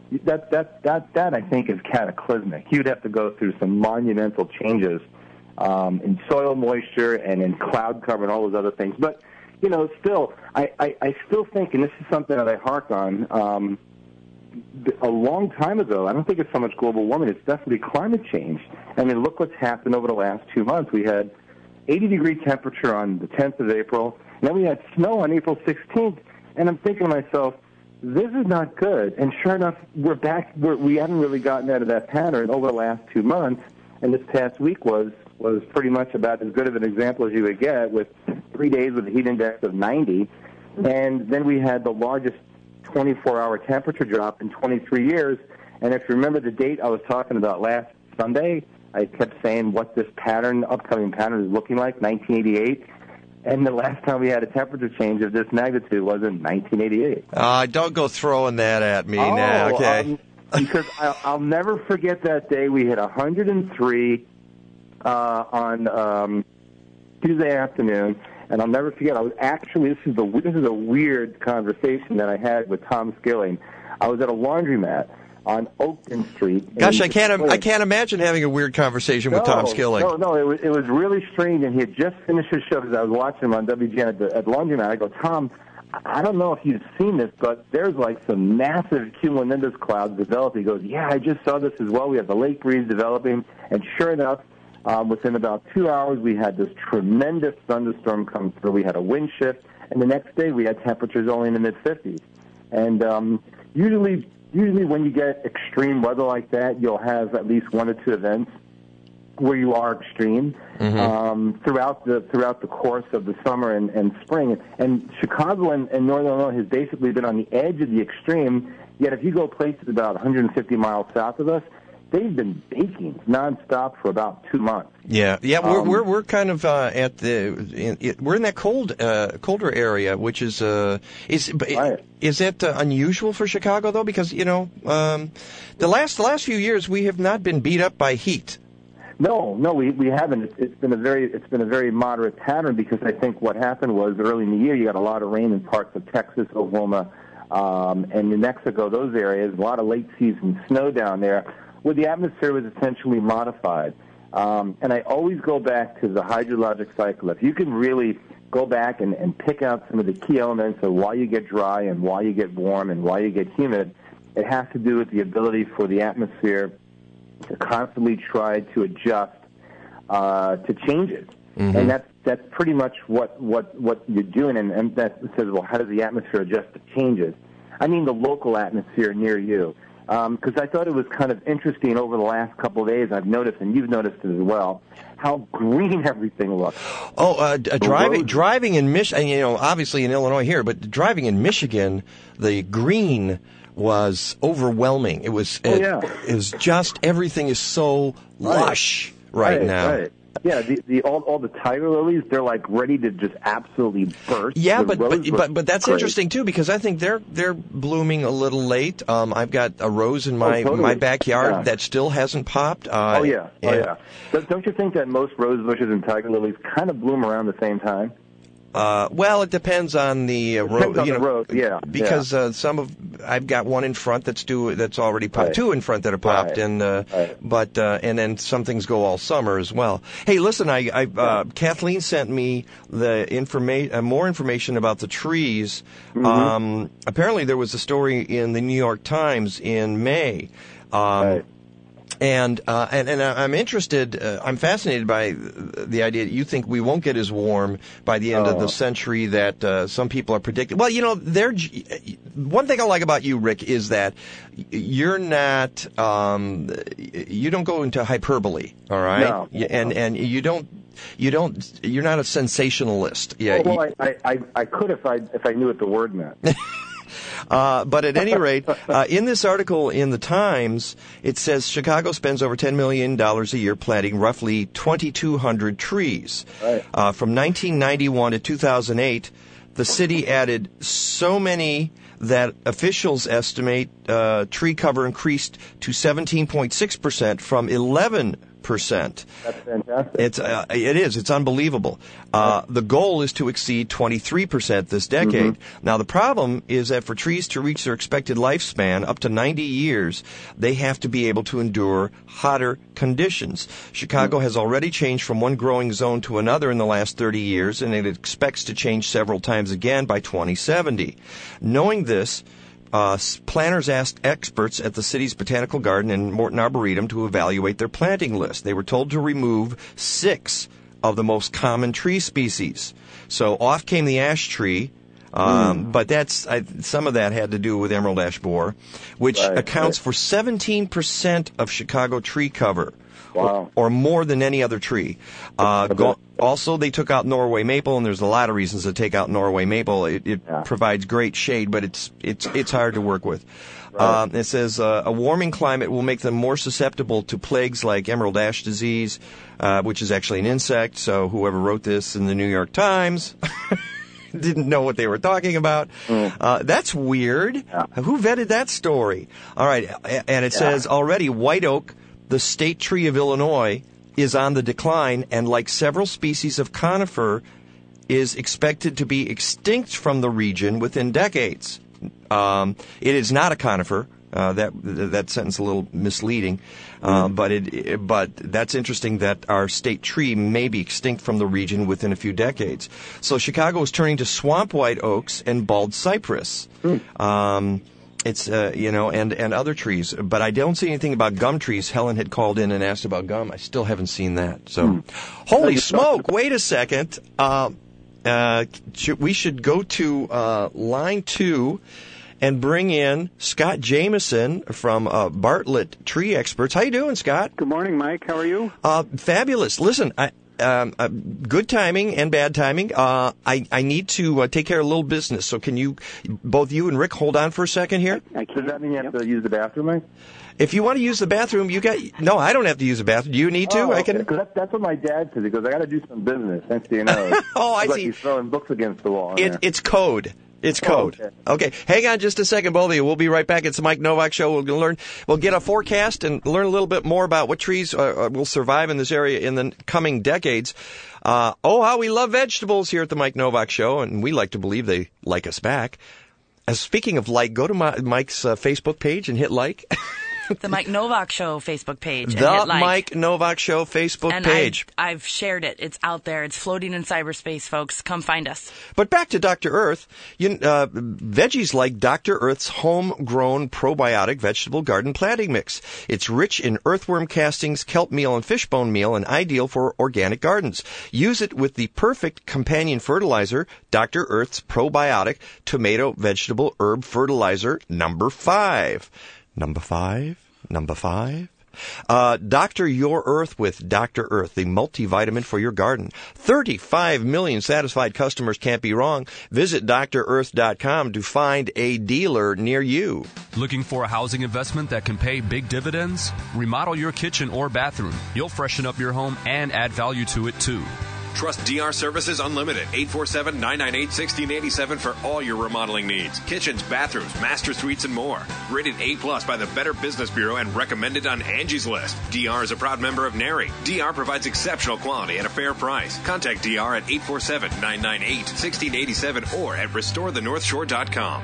that I think is cataclysmic. You'd have to go through some monumental changes in soil moisture and in cloud cover and all those other things. But, still, I still think, and this is something that I hark on, a long time ago, I don't think it's so much global warming, it's definitely climate change. I mean, look what's happened over the last 2 months. We had 80-degree temperature on the 10th of April, and then we had snow on April 16th, and I'm thinking to myself, this is not good. And sure enough, we're back. We haven't really gotten out of that pattern over the last 2 months, and this past week was pretty much about as good of an example as you would get, with 3 days with a heat index of 90. And then we had the largest 24-hour temperature drop in 23 years. And if you remember the date I was talking about last Sunday, I kept saying what this upcoming pattern is looking like, 1988. And the last time we had a temperature change of this magnitude was in 1988. Don't go throwing that at me now, okay? Because I'll never forget that day. We hit 103 on Tuesday afternoon, And I'll never forget, this is a weird conversation that I had with Tom Skilling. I was at a laundromat on Oakton Street. Gosh, I can't imagine having a weird conversation with Tom Skilling. No, it was really strange, and he had just finished his show because I was watching him on WGN at the laundromat. I go, Tom, I don't know if you've seen this, but there's like some massive cumulonimbus clouds developing. He goes, yeah, I just saw this as well. We have the lake breeze developing, and sure enough, within about 2 hours, we had this tremendous thunderstorm come through. We had a wind shift, and the next day we had temperatures only in the mid-50s. And usually when you get extreme weather like that, you'll have at least 1 or 2 events where you are extreme throughout the course of the summer and spring. And Chicago and Northern Illinois has basically been on the edge of the extreme, yet if you go places about 150 miles south of us, they've been baking nonstop for about 2 months. Yeah. We're kind of we're in that colder area, which is right. Is that unusual for Chicago though? Because the last few years we have not been beat up by heat. No, we haven't. It's been a very moderate pattern because I think what happened was early in the year you got a lot of rain in parts of Texas, Oklahoma, and New Mexico, those areas, a lot of late season snow down there, where the atmosphere was essentially modified. And I always go back to the hydrologic cycle. If you can really go back and pick out some of the key elements of why you get dry and why you get warm and why you get humid, it has to do with the ability for the atmosphere to constantly try to adjust to changes. Mm-hmm. And that's pretty much what you're doing. And that says, well, how does the atmosphere adjust to changes? I mean the local atmosphere near you. Because I thought it was kind of interesting over the last couple of days. I've noticed, and you've noticed it as well, how green everything looks. Driving in Michigan, obviously in Illinois here, but driving in Michigan, the green was overwhelming. It was just everything is so lush right now. Right. Yeah, all the tiger lilies, they're like ready to just absolutely burst. Yeah, but that's interesting too because I think they're blooming a little late. I've got a rose in my backyard that still hasn't popped. Don't you think that most rose bushes and tiger lilies kind of bloom around the same time? Well, it depends on the road. Yeah. Because I've got one in front that's already popped, right. 2 in front that are popped, and and then some things go all summer as well. Hey, listen, Kathleen sent me the more information about the trees. Mm-hmm. Apparently, there was a story in the New York Times in May. And I'm interested, I'm fascinated by the idea that you think we won't get as warm by the end of the century that some people are predicting. Well, one thing I like about you, Rick, is that you're not, you don't go into hyperbole, all right? No. And you're not a sensationalist. Yeah. Well, I could if I knew what the word meant. But at any rate, in this article in the Times, it says Chicago spends over $10 million a year planting roughly 2,200 trees. Right. From 1991 to 2008, the city added so many that officials estimate tree cover increased to 17.6% from 11%. That's fantastic. It is. It's unbelievable. The goal is to exceed 23% this decade. Mm-hmm. Now, the problem is that for trees to reach their expected lifespan, up to 90 years, they have to be able to endure hotter conditions. Chicago has already changed from one growing zone to another in the last 30 years, and it expects to change several times again by 2070. Knowing this, planners asked experts at the city's Botanical Garden and Morton Arboretum to evaluate their planting list. They were told to remove 6 of the most common tree species. So off came the ash tree, but some of that had to do with emerald ash borer, which accounts for 17% of Chicago tree cover. Wow. Or more than any other tree. Also, they took out Norway maple, and there's a lot of reasons to take out Norway maple. It provides great shade, but it's hard to work with. Right. It says a warming climate will make them more susceptible to plagues like emerald ash disease, which is actually an insect. So whoever wrote this in the New York Times didn't know what they were talking about. That's weird. Yeah. Who vetted that story? All right, and it says already white oak, the state tree of Illinois, is on the decline, and like several species of conifer, is expected to be extinct from the region within decades. It is not a conifer. That sentence is a little misleading, but that's interesting that our state tree may be extinct from the region within a few decades. So Chicago is turning to swamp white oaks and bald cypress. It's and other trees, but I don't see anything about gum trees. Helen had called in and asked about gum. I still haven't seen that. So, holy smoke! Wait a second. We should go to line 2. And bring in Scott Jameson from Bartlett Tree Experts. How you doing, Scott? Good morning, Mike. How are you? Fabulous. Listen, good timing and bad timing. I need to take care of a little business. So can you, both you and Rick, hold on for a second here? Does that mean you have to use the bathroom, Mike? If you want to use the bathroom, no, I don't have to use the bathroom. Do you need to? Oh, okay. That's what my dad says. He goes, I got to do some business. Thanks to your nose. I see. Like he's throwing books against the wall. It's code. It's code. Okay. Hang on just a second, both of you. We'll be right back. It's the Mike Novak Show. We'll get a forecast and learn a little bit more about what trees will survive in this area in the coming decades. How we love vegetables here at the Mike Novak Show, and we like to believe they like us back. Speaking of like, go to Mike's Facebook page and hit like. The Mike Novak Show Facebook page. The Mike Novak Show Facebook page. I've shared it. It's out there. It's floating in cyberspace, folks. Come find us. But back to Dr. Earth. Veggies like Dr. Earth's homegrown probiotic vegetable garden planting mix. It's rich in earthworm castings, kelp meal, and fishbone meal, and ideal for organic gardens. Use it with the perfect companion fertilizer, Dr. Earth's probiotic tomato vegetable herb fertilizer number 5. Number 5. Dr. Your Earth with Dr. Earth, the multivitamin for your garden. 35 million satisfied customers can't be wrong. Visit drearth.com to find a dealer near you. Looking for a housing investment that can pay big dividends? Remodel your kitchen or bathroom. You'll freshen up your home and add value to it, too. Trust DR Services Unlimited, 847-998-1687 for all your remodeling needs. Kitchens, bathrooms, master suites, and more. Rated A+ by the Better Business Bureau and recommended on Angie's List. DR is a proud member of NARI. DR provides exceptional quality at a fair price. Contact DR at 847-998-1687 or at restorethenorthshore.com.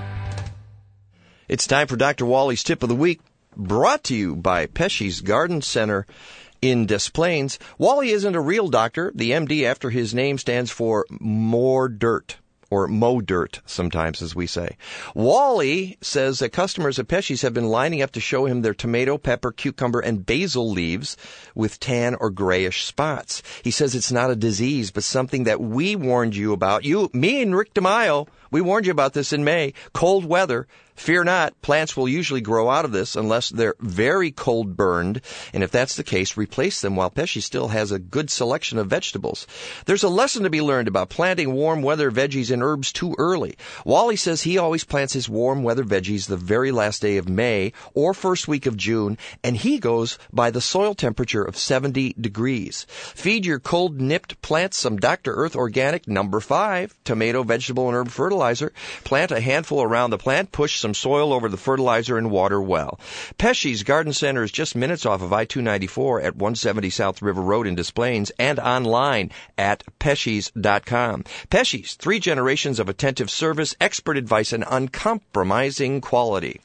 It's time for Dr. Wally's Tip of the Week, brought to you by Pesci's Garden Center in Des Plaines. Wally isn't a real doctor. The MD after his name stands for more dirt, or Mo Dirt, sometimes, as we say. Wally says that customers at Pesci's have been lining up to show him their tomato, pepper, cucumber, and basil leaves with tan or grayish spots. He says it's not a disease, but something that we warned you about. Me and Rick DeMaio, we warned you about this in May. Cold weather. Fear not, plants will usually grow out of this unless they're very cold burned, and if that's the case, replace them while Pesci still has a good selection of vegetables. There's a lesson to be learned about planting warm weather veggies and herbs too early. Wally says he always plants his warm weather veggies the very last day of May or first week of June, and he goes by the soil temperature of 70 degrees. Feed your cold-nipped plants some Dr. Earth Organic number 5 tomato, vegetable, and herb fertilizer. Plant a handful around the plant, push some soil over the fertilizer, and water well. Pesci's Garden Center is just minutes off of I-294 at 170 South River Road in Des Plaines and online at Pesci's.com. Pesci's, 3 generations of attentive service, expert advice, and uncompromising quality.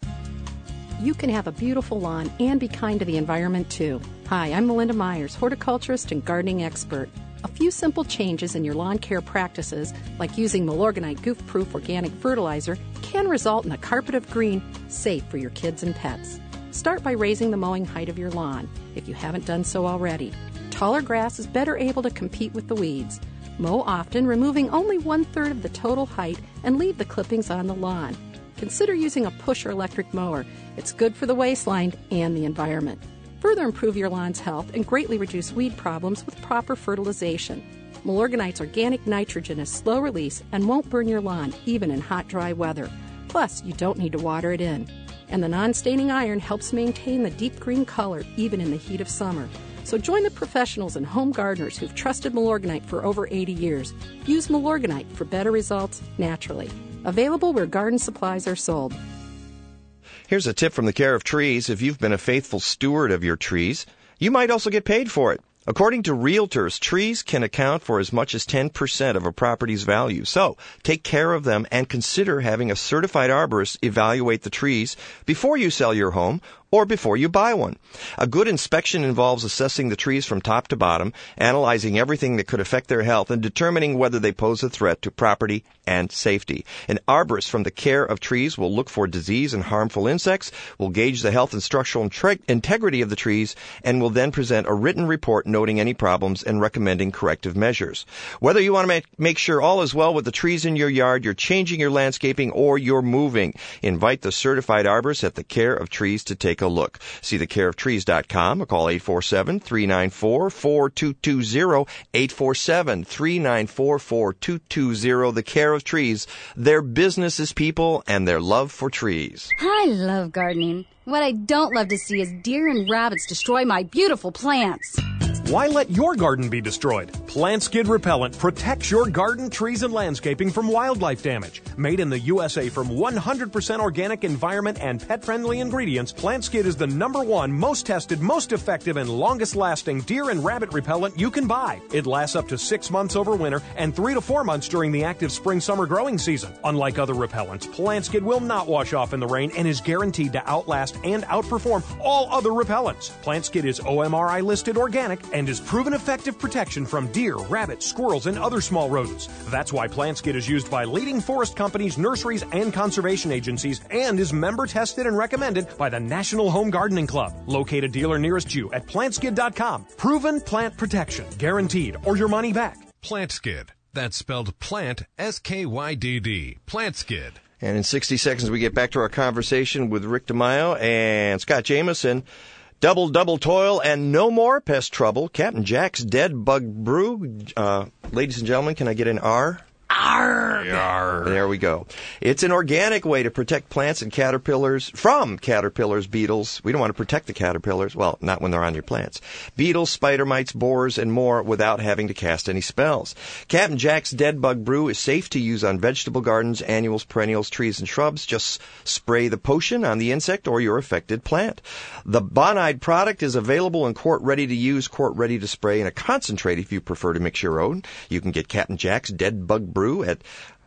You can have a beautiful lawn and be kind to the environment, too. Hi, I'm Melinda Myers, horticulturist and gardening expert. A few simple changes in your lawn care practices, like using Milorganite goof-proof organic fertilizer, can result in a carpet of green safe for your kids and pets. Start by raising the mowing height of your lawn, if you haven't done so already. Taller grass is better able to compete with the weeds. Mow often, removing only 1/3 of the total height, and leave the clippings on the lawn. Consider using a push or electric mower. It's good for the waistline and the environment. Further improve your lawn's health and greatly reduce weed problems with proper fertilization. Milorganite's organic nitrogen is slow release and won't burn your lawn even in hot, dry weather. Plus, you don't need to water it in. And the non-staining iron helps maintain the deep green color even in the heat of summer. So join the professionals and home gardeners who've trusted Milorganite for over 80 years. Use Milorganite for better results naturally. Available where garden supplies are sold. Here's a tip from the Care of Trees. If you've been a faithful steward of your trees, you might also get paid for it. According to realtors, trees can account for as much as 10% of a property's value. So, take care of them and consider having a certified arborist evaluate the trees before you sell your home or before you buy one. A good inspection involves assessing the trees from top to bottom, analyzing everything that could affect their health, and determining whether they pose a threat to property and safety. An arborist from the care of trees will look for disease and harmful insects, will gauge the health and structural integrity of the trees, and will then present a written report noting any problems and recommending corrective measures. Whether you want to make sure all is well with the trees in your yard, you're changing your landscaping, or you're moving, invite the certified arborist at the Care of Trees to take a look. See thecareoftrees.com or call 847-394-4220, 847-394-4220. The Care of Trees. Their business is people and their love for trees. I love gardening. What I don't love to see is deer and rabbits destroy my beautiful plants. Why let your garden be destroyed? Plant Skid Repellent protects your garden, trees, and landscaping from wildlife damage. Made in the USA from 100% organic environment and pet-friendly ingredients, Plant Skid is the #1 most tested, most effective, and longest-lasting deer and rabbit repellent you can buy. It lasts up to 6 months over winter and 3 to 4 months during the active spring-summer growing season. Unlike other repellents, Plant Skid will not wash off in the rain and is guaranteed to outlast and outperform all other repellents. Plant Skid is OMRI listed organic and is proven effective protection from deer, rabbits, squirrels, and other small rodents. That's why Plant Skid is used by leading forest companies, nurseries, and conservation agencies, and is member tested and recommended by the National Home Gardening Club. Locate a dealer nearest you at plantskid.com. Proven plant protection, guaranteed, or your money back. Plant Skid. That's spelled plant, S-K-Y-D-D. Plant Skid. And in 60 seconds, we get back to our conversation with Rick DeMaio and Scott Jameson. Double toil and no more pest trouble. Captain Jack's Dead Bug Brew. Ladies and gentlemen, can I get an R? Arr! There we go. It's an organic way to protect plants and caterpillars from caterpillars, beetles. We don't want to protect the caterpillars. Well, not when they're on your plants. Beetles, spider mites, borers, and more without having to cast any spells. Captain Jack's Dead Bug Brew is safe to use on vegetable gardens, annuals, perennials, trees, and shrubs. Just spray the potion on the insect or your affected plant. The Bonide product is available in quart ready to use, quart ready to spray, and a concentrate if you prefer to mix your own. You can get Captain Jack's Dead Bug Brew at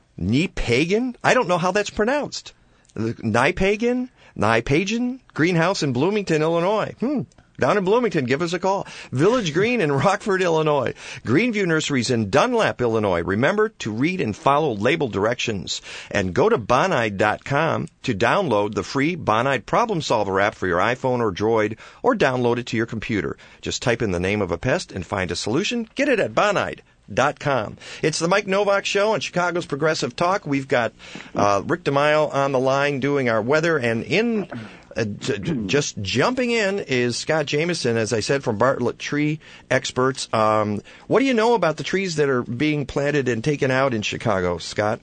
Nijpegen. I don't know how that's pronounced. Nijpegen Greenhouse in Bloomington, Illinois. Down in Bloomington, give us a call. Village Green in Rockford, Illinois. Greenview Nurseries in Dunlap, Illinois. Remember to read and follow label directions. And go to Bonide.com to download the free Bonide Problem Solver app for your iPhone or Droid, or download it to your computer. Just type in the name of a pest and find a solution. Get it at Bonide.com. It's the Mike Novak Show on Chicago's Progressive Talk. We've got Rick DeMaio on the line doing our weather, and just jumping in is Scott Jameson, as I said, from Bartlett Tree Experts. What do you know about the trees that are being planted and taken out in Chicago, Scott?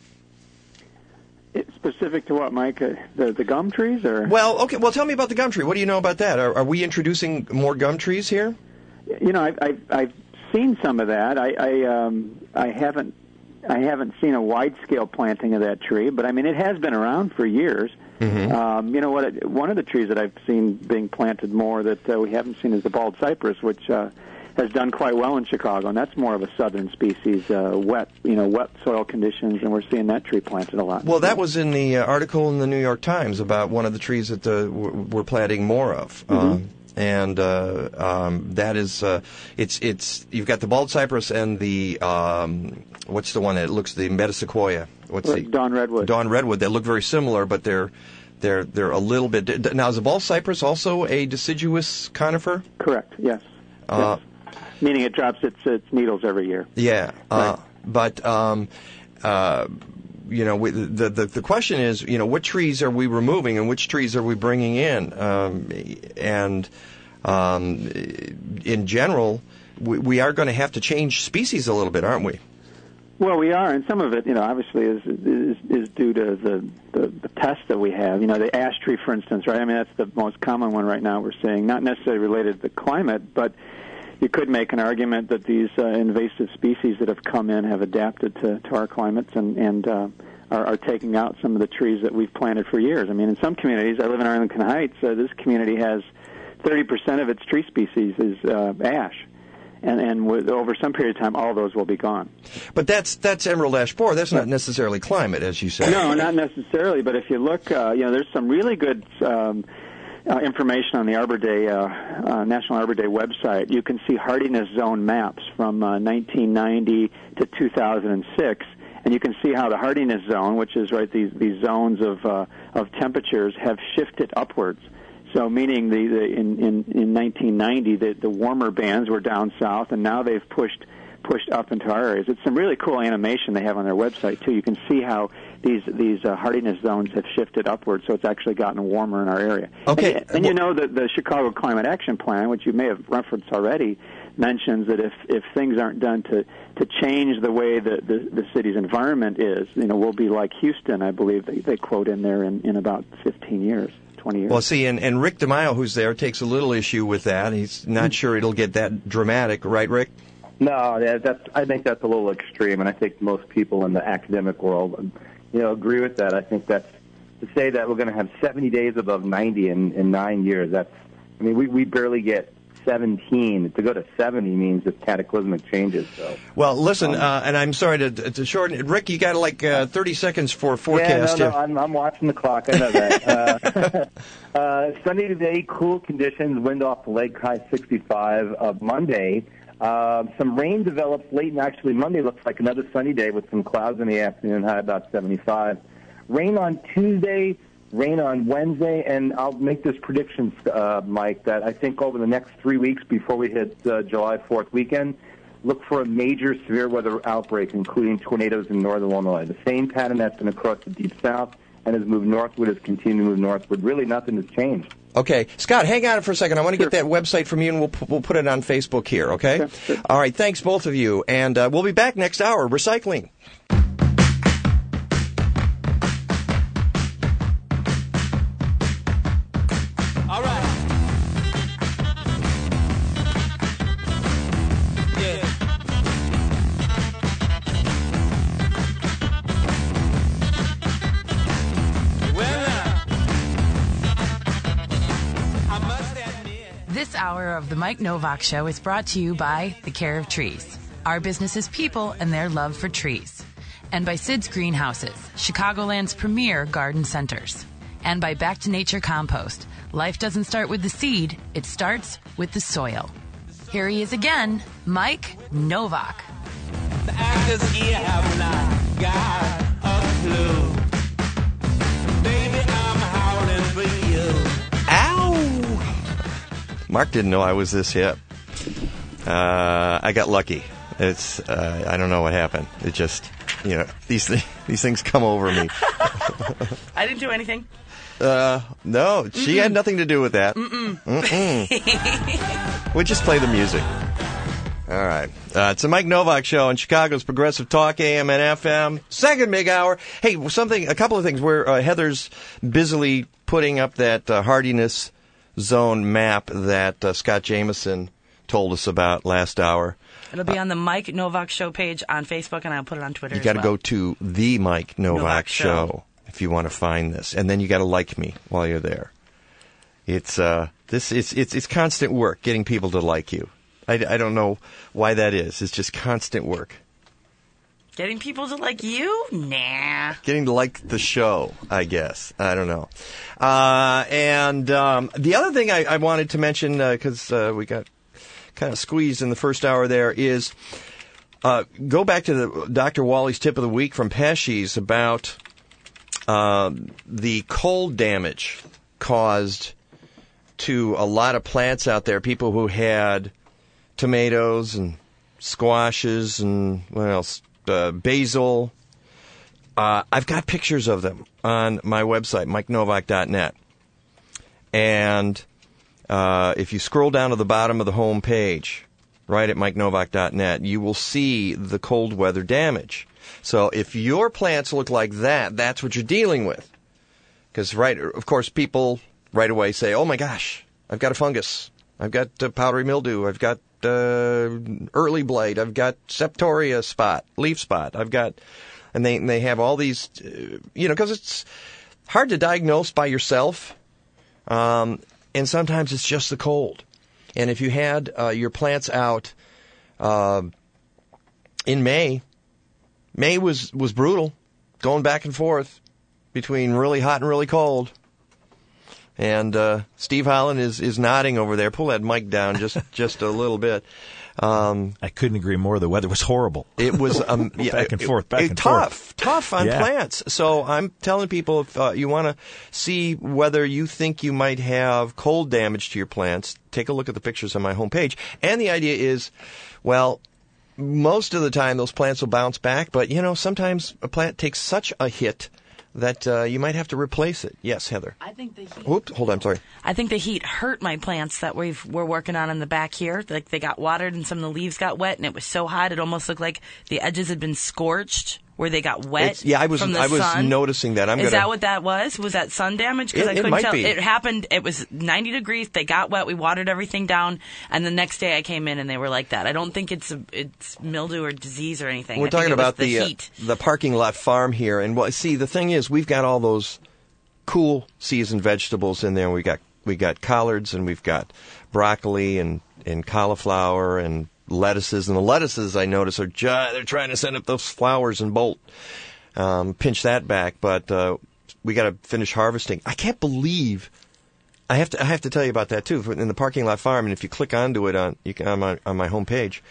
It's specific to what, Mike? The gum trees, or? Well, okay. Well, tell me about the gum tree. What do you know about that? Are we introducing more gum trees here? You know, I've seen some of that. I haven't seen a wide scale planting of that tree, but I mean it has been around for years. Mm-hmm. You know what? One of the trees that I've seen being planted more that we haven't seen is the bald cypress, which has done quite well in Chicago, and that's more of a southern species, wet soil conditions, and we're seeing that tree planted a lot. Well, that was in the article in the New York Times about one of the trees that we're planting more of. Mm-hmm. And that is, it's you've got the bald cypress and the what's the one that looks the metasequoia? What's the Dawn redwood? Dawn redwood. They look very similar, but they're a little bit. Now, is the bald cypress also a deciduous conifer? Correct. Yes. Yes. Meaning it drops its needles every year. Yeah. Right. But you know, the question is, you know, what trees are we removing and which trees are we bringing in? In general, we are going to have to change species a little bit, aren't we? Well, we are, and some of it, you know, obviously is due to the pests that we have. You know, the ash tree, for instance, right? I mean, that's the most common one right now we're seeing, not necessarily related to the climate, but you could make an argument that these invasive species that have come in have adapted to our climates and are taking out some of the trees that we've planted for years. I mean, in some communities, I live in Arlington Heights, this community has 30% of its tree species is ash. over some period of time, all those will be gone. But that's emerald ash borer. That's not necessarily climate, as you say. No, not necessarily. But if you look, there's some really good information on the Arbor Day National Arbor Day website. You can see hardiness zone maps from 1990 to 2006, and you can see how the hardiness zone, which is these zones of temperatures, have shifted upwards. So, meaning in 1990, the warmer bands were down south, and now they've pushed up into our areas. It's some really cool animation they have on their website too. You can see how these hardiness zones have shifted upwards, so it's actually gotten warmer in our area. Okay, and you know that the Chicago Climate Action Plan, which you may have referenced already, mentions that if things aren't done to change the way the city's environment is, we'll be like Houston, I believe they quote in there in about 15 years. 20 years. Well, see, and Rick DeMaio, who's there, takes a little issue with that. He's not sure it'll get that dramatic, right, Rick? No, I think that's a little extreme, and I think most people in the academic world, agree with that. I think that's to say that we're going to have 70 days above 90 in 9 years. We barely get 17. To go to 70 means it's cataclysmic changes. So. Well, listen, and I'm sorry to shorten it. Rick, you got 30 seconds for forecast. Yeah, I'm watching the clock. I know that. Sunday today, cool conditions, wind off the lake, high 65. Monday, some rain develops late, and actually Monday looks like another sunny day with some clouds in the afternoon, high about 75. Rain on Tuesday, rain on Wednesday, and I'll make this prediction, Mike, that I think over the next 3 weeks before we hit July 4th weekend, look for a major severe weather outbreak, including tornadoes in northern Illinois. The same pattern that's been across the deep south and has moved northward has continued to move northward. Really, nothing has changed. Okay. Scott, hang on for a second. I want to get that website from you, and we'll put it on Facebook here, okay? Sure. All right. Thanks, both of you. And we'll be back next hour. Recycling. This hour of the Mike Novak Show is brought to you by The Care of Trees. Our business is people and their love for trees. And by Sid's Greenhouses, Chicagoland's premier garden centers. And by Back to Nature Compost. Life doesn't start with the seed, it starts with the soil. Here he is again, Mike Novak. The actors here have not got a clue. Baby, I'm howling for you. Ow! Mark didn't know I was this hip. I got lucky. It's I don't know what happened. It just, these things come over me. I didn't do anything. No, she had nothing to do with that. We'll just play the music. All right. It's the Mike Novak Show on Chicago's Progressive Talk, AM and FM. Second big hour. Hey, a couple of things where Heather's busily putting up that hardiness zone map that Scott Jameson told us about last hour. It'll be on the Mike Novak Show page on Facebook, and I'll put it on Twitter. You got to go to the Mike Novak Show if you want to find this, and then you got to like me while you're there. It's it's constant work getting people to like you. I don't know why that is. It's just constant work. Getting people to like you? Nah. Getting to like the show, I guess. I don't know. And the other thing I wanted to mention, because we got kind of squeezed in the first hour there, is go back to the Dr. Wally's tip of the week from Pesci's about the cold damage caused to a lot of plants out there, people who had tomatoes and squashes and what else? Basil. I've got pictures of them on my website, MikeNovak.net. And if you scroll down to the bottom of the home page, right at MikeNovak.net, you will see the cold weather damage. So if your plants look like that, that's what you're dealing with. Because, of course, people right away say, oh, my gosh, I've got a fungus. I've got powdery mildew. I've got early blight. I've got septoria spot, leaf spot. I've got, and they have all these, because it's hard to diagnose by yourself, and sometimes it's just the cold. And if you had your plants out in May was brutal, going back and forth between really hot and really cold. And Steve Holland is nodding over there. Pull that mic down just a little bit. I couldn't agree more. The weather was horrible. It was back and forth. Tough on plants. So I'm telling people, if you want to see whether you think you might have cold damage to your plants, take a look at the pictures on my homepage. And the idea is, well, most of the time those plants will bounce back, but sometimes a plant takes such a hit that you might have to replace it. Yes, Heather. I think the heat. Oops, hold on, sorry. I think the heat hurt my plants that we're working on in the back here. Like, they got watered and some of the leaves got wet, and it was so hot it almost looked like the edges had been scorched where they got wet. I was noticing that. Is that what that was? Was that sun damage? Because I couldn't might tell. Be. It happened. It was 90 degrees. They got wet. We watered everything down, and the next day I came in and they were like that. I don't think it's mildew or disease or anything. We're talking about the heat. The parking lot farm here, and see, the thing is, we've got all those cool season vegetables in there. We got collards, and we've got broccoli and cauliflower and lettuces, and the lettuces I notice are they're trying to send up those flowers and bolt. Pinch that back, but we got to finish harvesting. I can't believe I have to tell you about that too. In the parking lot farm, and if you click onto it on my homepage,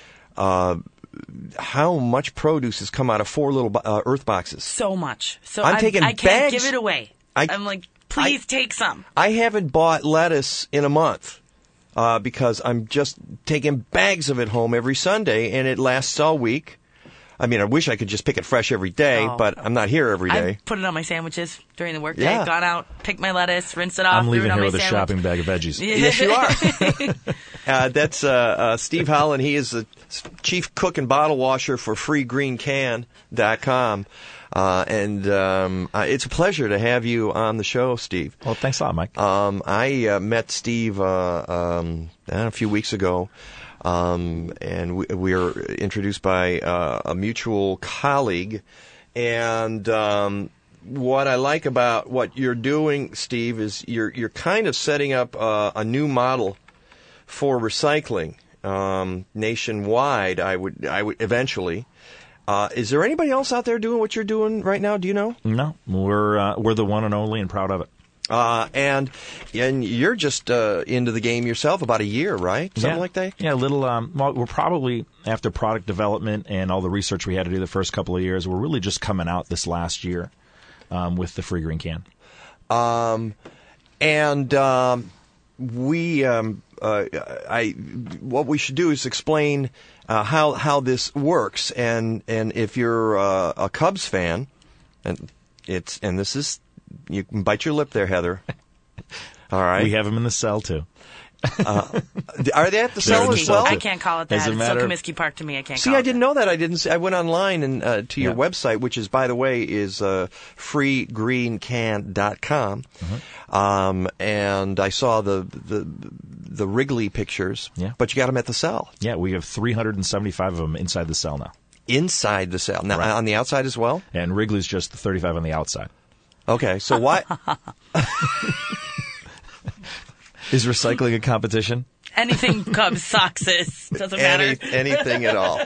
how much produce has come out of 4 little earth boxes? So much. So I can't give it away. I'm like, please take some. I haven't bought lettuce in a month. Because I'm just taking bags of it home every Sunday, and it lasts all week. I mean, I wish I could just pick it fresh every day, but I'm not here every day. I put it on my sandwiches during the workday. Yeah. Gone out, picked my lettuce, rinsed it off. I'm leaving threw it on here my with a sandwich. shopping bag of veggies. Yes, you are. That's Steve Holland. He is the chief cook and bottle washer for FreeGreenCan.com. It's a pleasure to have you on the show, Steve. Well, thanks a lot, Mike. I met Steve a few weeks ago, and we were introduced by a mutual colleague. And what I like about what you're doing, Steve, is you're kind of setting up a new model for recycling nationwide. I would eventually. Is there anybody else out there doing what you're doing right now? Do you know? No, we're the one and only, and proud of it. And you're just into the game yourself about a year, right? Something like that? Yeah, a little. Well, we're probably, after product development and all the research we had to do the first couple of years, we're really just coming out this last year with the Free Green Can. What we should do is explain how this works, and if you're a Cubs fan, and this is, you can bite your lip there, Heather. All right, we have them in the cell too. Are they at the cell as well? I can't call it that. It's so Comiskey Park to me. I can't. See, call I didn't know that. I went online and to your website, which is, by the way, is freegreencan.com, and I saw the Wrigley pictures. Yeah. But you got them at the cell. Yeah, we have 375 of them inside the cell now. Inside the cell, now on the outside as well. And Wrigley's just the 35 on the outside. Okay, so why? Is recycling a competition? Anything Cubs socks is. Doesn't matter. Anything at all.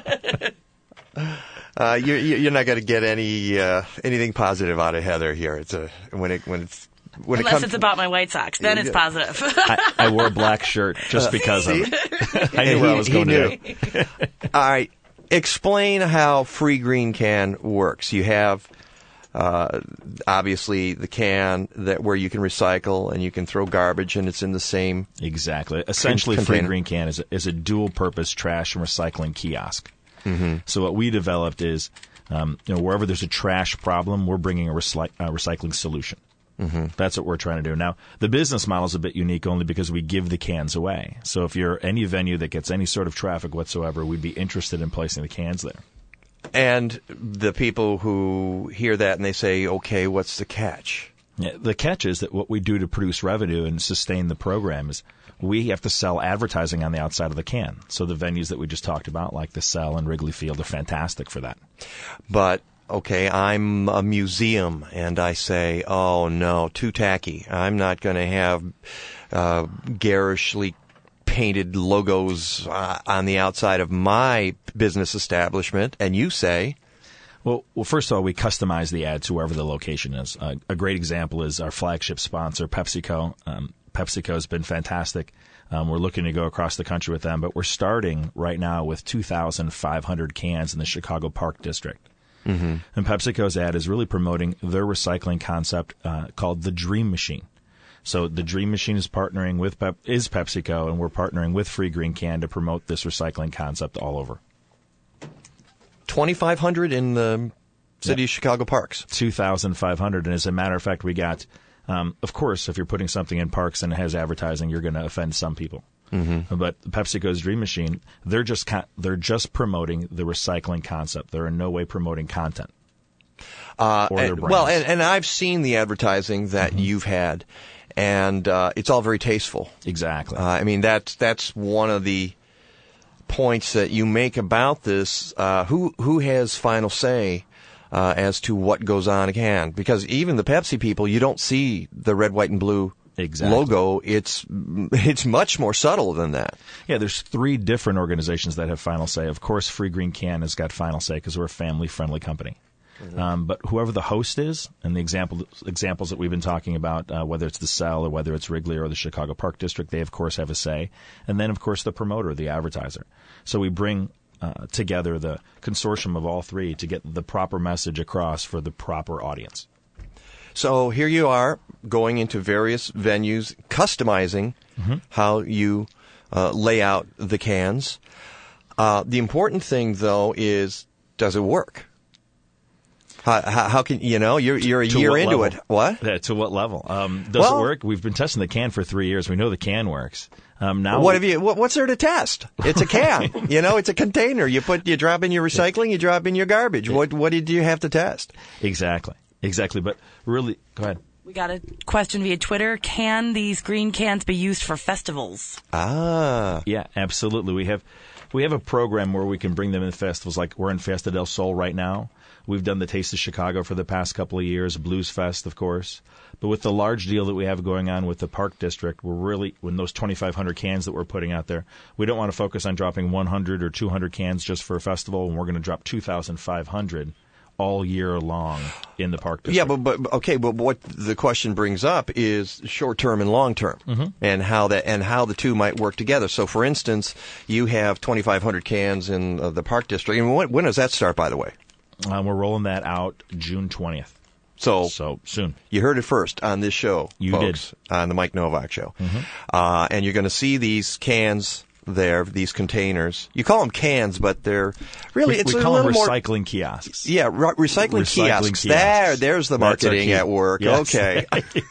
You're not going to get anything positive out of Heather here. Unless it's about my White Sox, then it's positive. I wore a black shirt just because of it. I knew where I was going to. All right, explain how Free Green Can works. You have obviously the can where you can recycle and you can throw garbage, and it's in the same exactly. Essentially, Free Green Can is a dual-purpose trash and recycling kiosk. Mm-hmm. So what we developed is, wherever there's a trash problem, we're bringing a recycling solution. Mm-hmm. That's what we're trying to do. Now, the business model is a bit unique only because we give the cans away. So if you're any venue that gets any sort of traffic whatsoever, we'd be interested in placing the cans there. And the people who hear that and they say, okay, what's the catch? Yeah, the catch is that what we do to produce revenue and sustain the program is we have to sell advertising on the outside of the can. So the venues that we just talked about, like the Cell and Wrigley Field, are fantastic for that. But, okay, I'm a museum and I say, oh, no, too tacky. I'm not going to have garishly painted logos on the outside of my business establishment, and you say... Well, first of all, we customize the ad to wherever the location is. A great example is our flagship sponsor, PepsiCo. PepsiCo has been fantastic. We're looking to go across the country with them, but we're starting right now with 2,500 cans in the Chicago Park District. Mm-hmm. And PepsiCo's ad is really promoting their recycling concept called the Dream Machine. So the Dream Machine is partnering with PepsiCo, and we're partnering with Free Green Can to promote this recycling concept all over. 2,500 in the city of Chicago parks. 2,500. And as a matter of fact, we got, of course, if you're putting something in parks and it has advertising, you're going to offend some people. Mm-hmm. But PepsiCo's Dream Machine, they're just promoting the recycling concept. They're in no way promoting content. Or their brands. And I've seen the advertising that you've had, and it's all very tasteful. Exactly. I mean, that's one of the points that you make about this. Who has final say as to what goes on again? Because even the Pepsi people, you don't see the red, white, and blue logo. It's much more subtle than that. Yeah, there's 3 different organizations that have final say. Of course, Free Green Can has got final say because we're a family-friendly company. Mm-hmm. But whoever the host is, and the examples that we've been talking about, whether it's the Cell or whether it's Wrigley or the Chicago Park District, they, of course, have a say. And then, of course, the promoter, the advertiser. So we bring together the consortium of all 3 to get the proper message across for the proper audience. So here you are going into various venues, customizing how you lay out the cans. The important thing, though, is does it work? How can you're a year into it? What? Yeah, to what level? Does it work? We've been testing the can for 3 years. We know the can works. Now, what's there to test? It's a can. It's a container. You drop in your recycling, you drop in your garbage. What did you have to test? Exactly. But really, go ahead. We got a question via Twitter. Can these green cans be used for festivals? Yeah, absolutely. We have a program where we can bring them in festivals, like we're in Fiesta del Sol right now. We've done the Taste of Chicago for the past couple of years, Blues Fest, of course. But with the large deal that we have going on with the Park District, we're really, when those 2,500 cans that we're putting out there, we don't want to focus on dropping 100 or 200 cans just for a festival, and we're going to drop 2,500 all year long in the Park District. Yeah, but what the question brings up is short term and long term, and how the two might work together. So, for instance, you have 2,500 cans in the Park District. And when does that start, by the way? We're rolling that out June 20th. So soon. You heard it first on this show, folks, on the Mike Novak Show. And you're going to see these cans there, these containers. You call them cans, but they're really we call them recycling kiosks. Yeah, recycling kiosks. There's the marketing at work. Yes. Okay.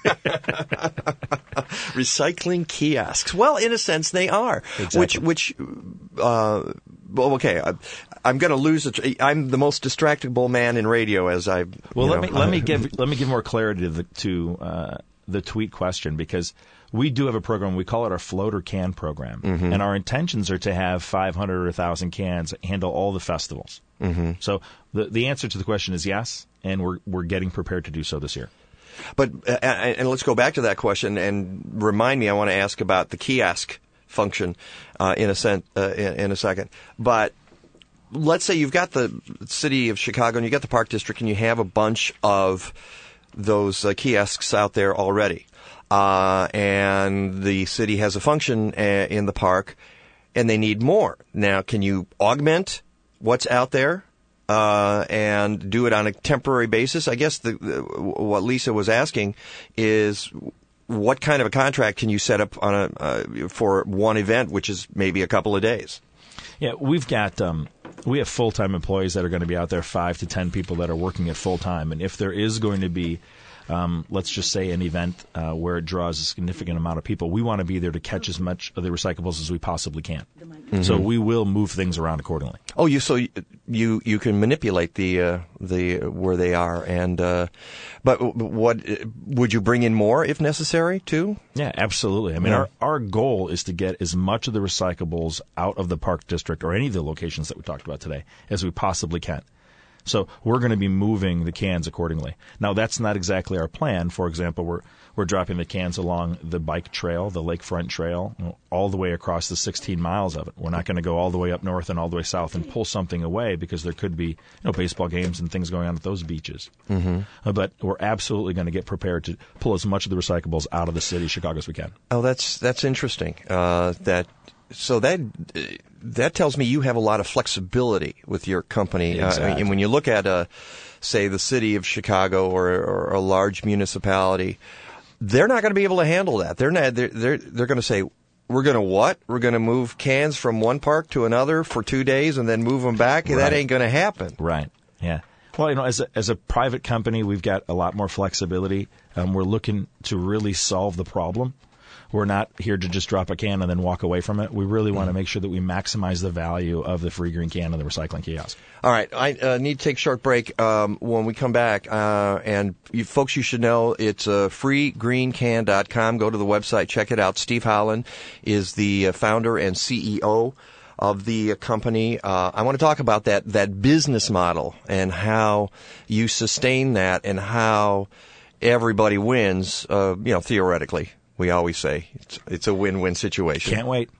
Recycling kiosks. Well, in a sense, they are. Exactly. Okay. I'm going to lose I'm the most distractible man in radio, as I. Well, let me give more clarity to the tweet question, because we do have a program. We call it our floater can program, and our intentions are to have 500 or 1,000 cans handle all the festivals. So the answer to the question is yes, and we're getting prepared to do so this year. But and let's go back to that question and remind me. I want to ask about the kiosk function in a second. But let's say you've got the city of Chicago and you got the Park District, and you have a bunch of those kiosks out there already. And the city has a function in the park, and they need more. Now, can you augment what's out there and do it on a temporary basis? I guess what Lisa was asking is, what kind of a contract can you set up on for one event, which is maybe a couple of days? Yeah, we've got we have full-time employees that are going to be out there, 5 to 10 people that are working at full-time. And if there is going to be, let's just say, an event where it draws a significant amount of people, we want to be there to catch as much of the recyclables as we possibly can. So we will move things around accordingly. Oh, you can manipulate the where they are, and but what would you bring in more if necessary too? Yeah, absolutely. I mean, our goal is to get as much of the recyclables out of the Park District or any of the locations that we talked about today as we possibly can. So we're going to be moving the cans accordingly. Now, that's not exactly our plan. For example, we're dropping the cans along the bike trail, the lakefront trail, all the way across the 16 miles of it. We're not going to go all the way up north and all the way south and pull something away because there could be baseball games and things going on at those beaches. Mm-hmm. But we're absolutely going to get prepared to pull as much of the recyclables out of the city of Chicago as we can. Oh, that's interesting. So that tells me you have a lot of flexibility with your company. Exactly. And when you look at, say, the city of Chicago or a large municipality, they're not going to be able to handle that. They're going to say, we're going to what? We're going to move cans from one park to another for 2 days and then move them back? Right. That ain't going to happen. Right. Yeah. Well, as a private company, we've got a lot more flexibility. We're looking to really solve the problem. We're not here to just drop a can and then walk away from it. We really want to make sure that we maximize the value of the free green can and the recycling kiosk. All right. I need to take a short break. When we come back, and folks, you should know it's freegreencan.com. Go to the website, check it out. Steve Holland is the founder and CEO of the company. I want to talk about that business model and how you sustain that and how everybody wins, theoretically. We always say it's a win-win situation. Can't wait.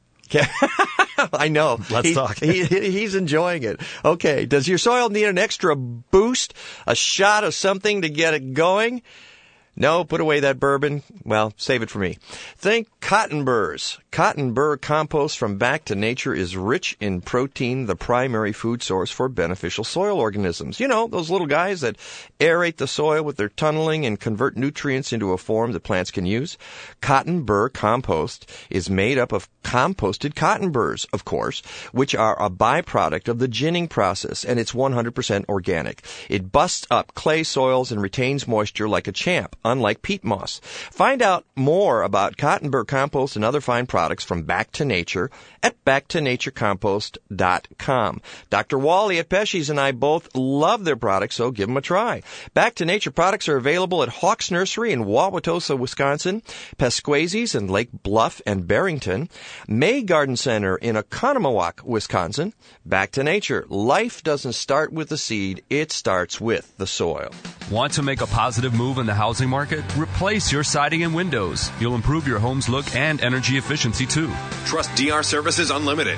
I know. Let's talk. He's enjoying it. Okay. Does your soil need an extra boost? A shot of something to get it going? No, put away that bourbon. Well, save it for me. Think cotton burrs. Cotton burr compost from Back to Nature is rich in protein, the primary food source for beneficial soil organisms. You know, those little guys that aerate the soil with their tunneling and convert nutrients into a form that plants can use. Cotton burr compost is made up of composted cotton burrs, of course, which are a byproduct of the ginning process, and it's 100% organic. It busts up clay soils and retains moisture like a champ, unlike peat moss. Find out more about cotton burr compost and other fine products from Back to Nature at backtonaturecompost.com. Dr. Wally at Pesci's and I both love their products, so give them a try. Back to Nature products are available at Hawks Nursery in Wauwatosa, Wisconsin, Pesquazi's in Lake Bluff and Barrington, May Garden Center in Oconomowoc, Wisconsin. Back to Nature. Life doesn't start with the seed, it starts with the soil. Want to make a positive move in the housing market? Replace your siding and windows. You'll improve your home's look and energy efficiency too. Trust DR Services Unlimited,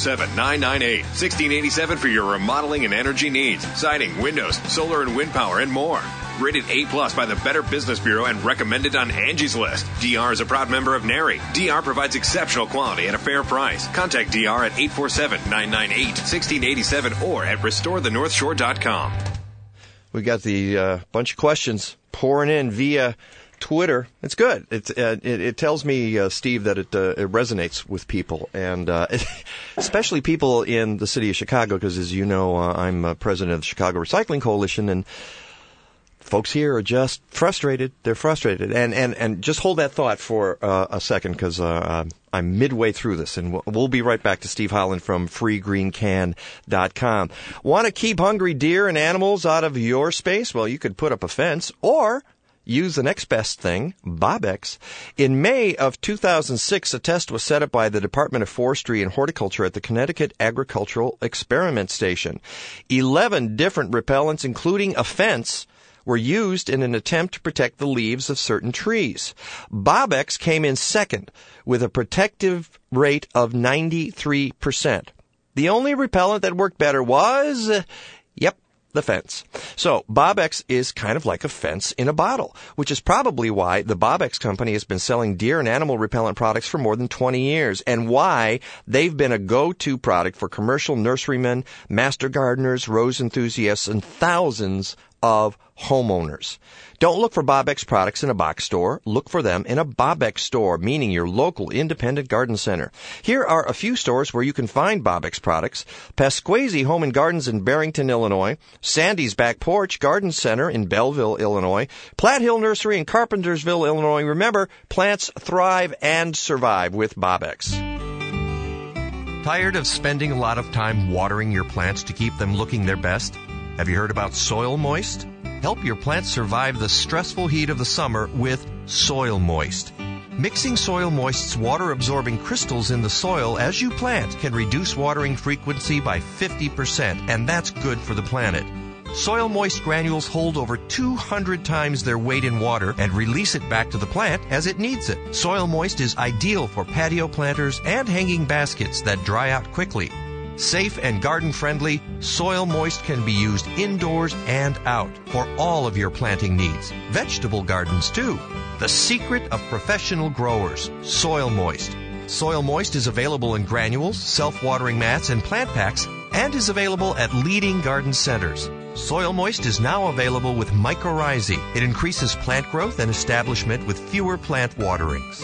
847-998-1687 for your remodeling and energy needs. Siding, windows, solar and wind power, and more. Rated A+ by the Better Business Bureau and recommended on Angie's List. DR is a proud member of NARI. DR provides exceptional quality at a fair price. Contact DR at 847-998-1687 or at restorethenorthshore.com. We got the bunch of questions pouring in via Twitter. It's good. It tells me, Steve, that it resonates with people, and especially people in the city of Chicago, because as you know, I'm president of the Chicago Recycling Coalition, and folks here are just frustrated. They're frustrated. And just hold that thought for a second, because I'm midway through this, and we'll be right back to Steve Holland from freegreencan.com. Want to keep hungry deer and animals out of your space? Well, you could put up a fence, or use the next best thing, Bobex. In May of 2006, a test was set up by the Department of Forestry and Horticulture at the Connecticut Agricultural Experiment Station. 11 different repellents, including a fence, were used in an attempt to protect the leaves of certain trees. Bobex came in second with a protective rate of 93%. The only repellent that worked better was, the fence. So Bobex is kind of like a fence in a bottle, which is probably why the Bobex company has been selling deer and animal repellent products for more than 20 years, and why they've been a go-to product for commercial nurserymen, master gardeners, rose enthusiasts, and thousands of homeowners. Don't look for Bobex products in a box store. Look for them in a Bobex store, meaning your local independent garden center. Here are a few stores where you can find Bobex products: Pesquazi Home and Gardens in Barrington, Illinois; Sandy's Back Porch Garden Center in Belleville, Illinois; Platt Hill Nursery in Carpentersville, Illinois. Remember, plants thrive and survive with Bobex. Tired of spending a lot of time watering your plants to keep them looking their best? Have you heard about Soil Moist? Help your plants survive the stressful heat of the summer with Soil Moist. Mixing Soil Moist's water-absorbing crystals in the soil as you plant can reduce watering frequency by 50%, and that's good for the planet. Soil Moist granules hold over 200 times their weight in water and release it back to the plant as it needs it. Soil Moist is ideal for patio planters and hanging baskets that dry out quickly. Safe and garden-friendly, Soil Moist can be used indoors and out for all of your planting needs. Vegetable gardens, too. The secret of professional growers, Soil Moist. Soil Moist is available in granules, self-watering mats, and plant packs, and is available at leading garden centers. Soil Moist is now available with mycorrhizae. It increases plant growth and establishment with fewer plant waterings.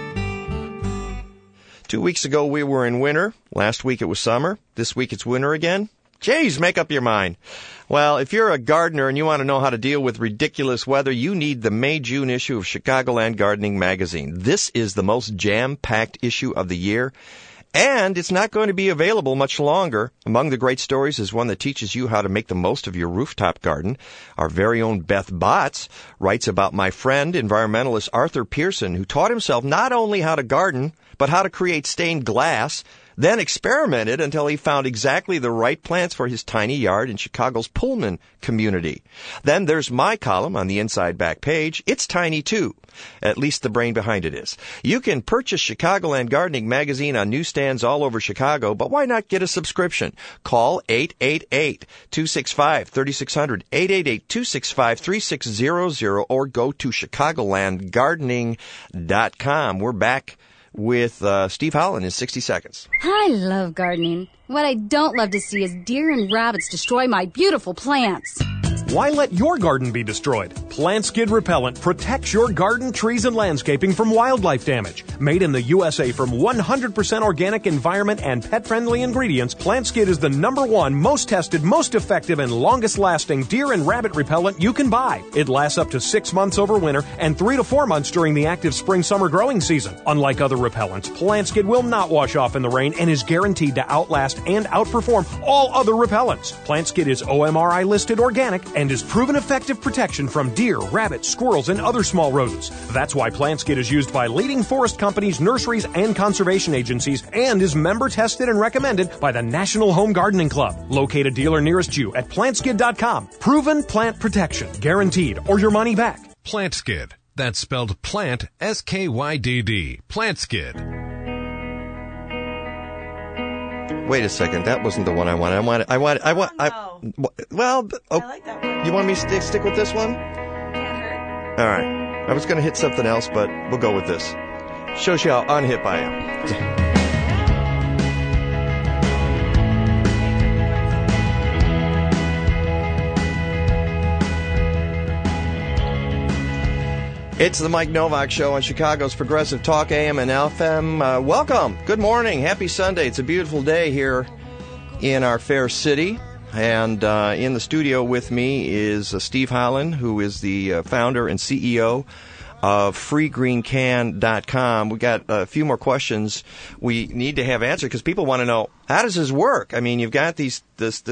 2 weeks ago, we were in winter. Last week, it was summer. This week, it's winter again. Jeez, make up your mind. Well, if you're a gardener and you want to know how to deal with ridiculous weather, you need the May-June issue of Chicagoland Gardening Magazine. This is the most jam-packed issue of the year, and it's not going to be available much longer. Among the great stories is one that teaches you how to make the most of your rooftop garden. Our very own Beth Botts writes about my friend, environmentalist Arthur Pearson, who taught himself not only how to garden, but how to create stained glass, then experimented until he found exactly the right plants for his tiny yard in Chicago's Pullman community. Then there's my column on the inside back page. It's tiny too. At least the brain behind it is. You can purchase Chicagoland Gardening Magazine on newsstands all over Chicago, but why not get a subscription? Call 888-265-3600, 888-265-3600, or go to ChicagolandGardening.com. We're back with Steve Holland in 60 seconds. I love gardening. What I don't love to see is deer and rabbits destroy my beautiful plants. Why let your garden be destroyed? Plant Skid Repellent protects your garden, trees, and landscaping from wildlife damage. Made in the USA from 100% organic environment and pet-friendly ingredients, Plant Skid is the #1 most tested, most effective, and longest-lasting deer and rabbit repellent you can buy. It lasts up to 6 months over winter and 3 to 4 months during the active spring-summer growing season. Unlike other repellents, Plant Skid will not wash off in the rain and is guaranteed to outlast and outperform all other repellents. Plant Skid is OMRI listed organic and is proven effective protection from deer, rabbits, squirrels, and other small rodents. That's why Plant Skid is used by leading forest companies, nurseries, and conservation agencies, and is member tested and recommended by the National Home Gardening Club. Locate a dealer nearest you at plantskid.com. Proven plant protection, guaranteed, or your money back. Plant Skid. That's spelled plant, S-K-Y-D-D. Plant Skid. Wait a second, that wasn't the one I wanted. Well, I like that one. You want me to stick with this one? Can't hurt. All right. I was going to hit something else, but we'll go with this. Shows you how unhip I am. It's the Mike Novak Show on Chicago's Progressive Talk AM and FM. Welcome. Good morning. Happy Sunday. It's a beautiful day here in our fair city. And in the studio with me is Steve Holland, who is the founder and CEO of FreeGreenCan.com. We got a few more questions we need to have answered because people want to know, how does this work? I mean, you've got this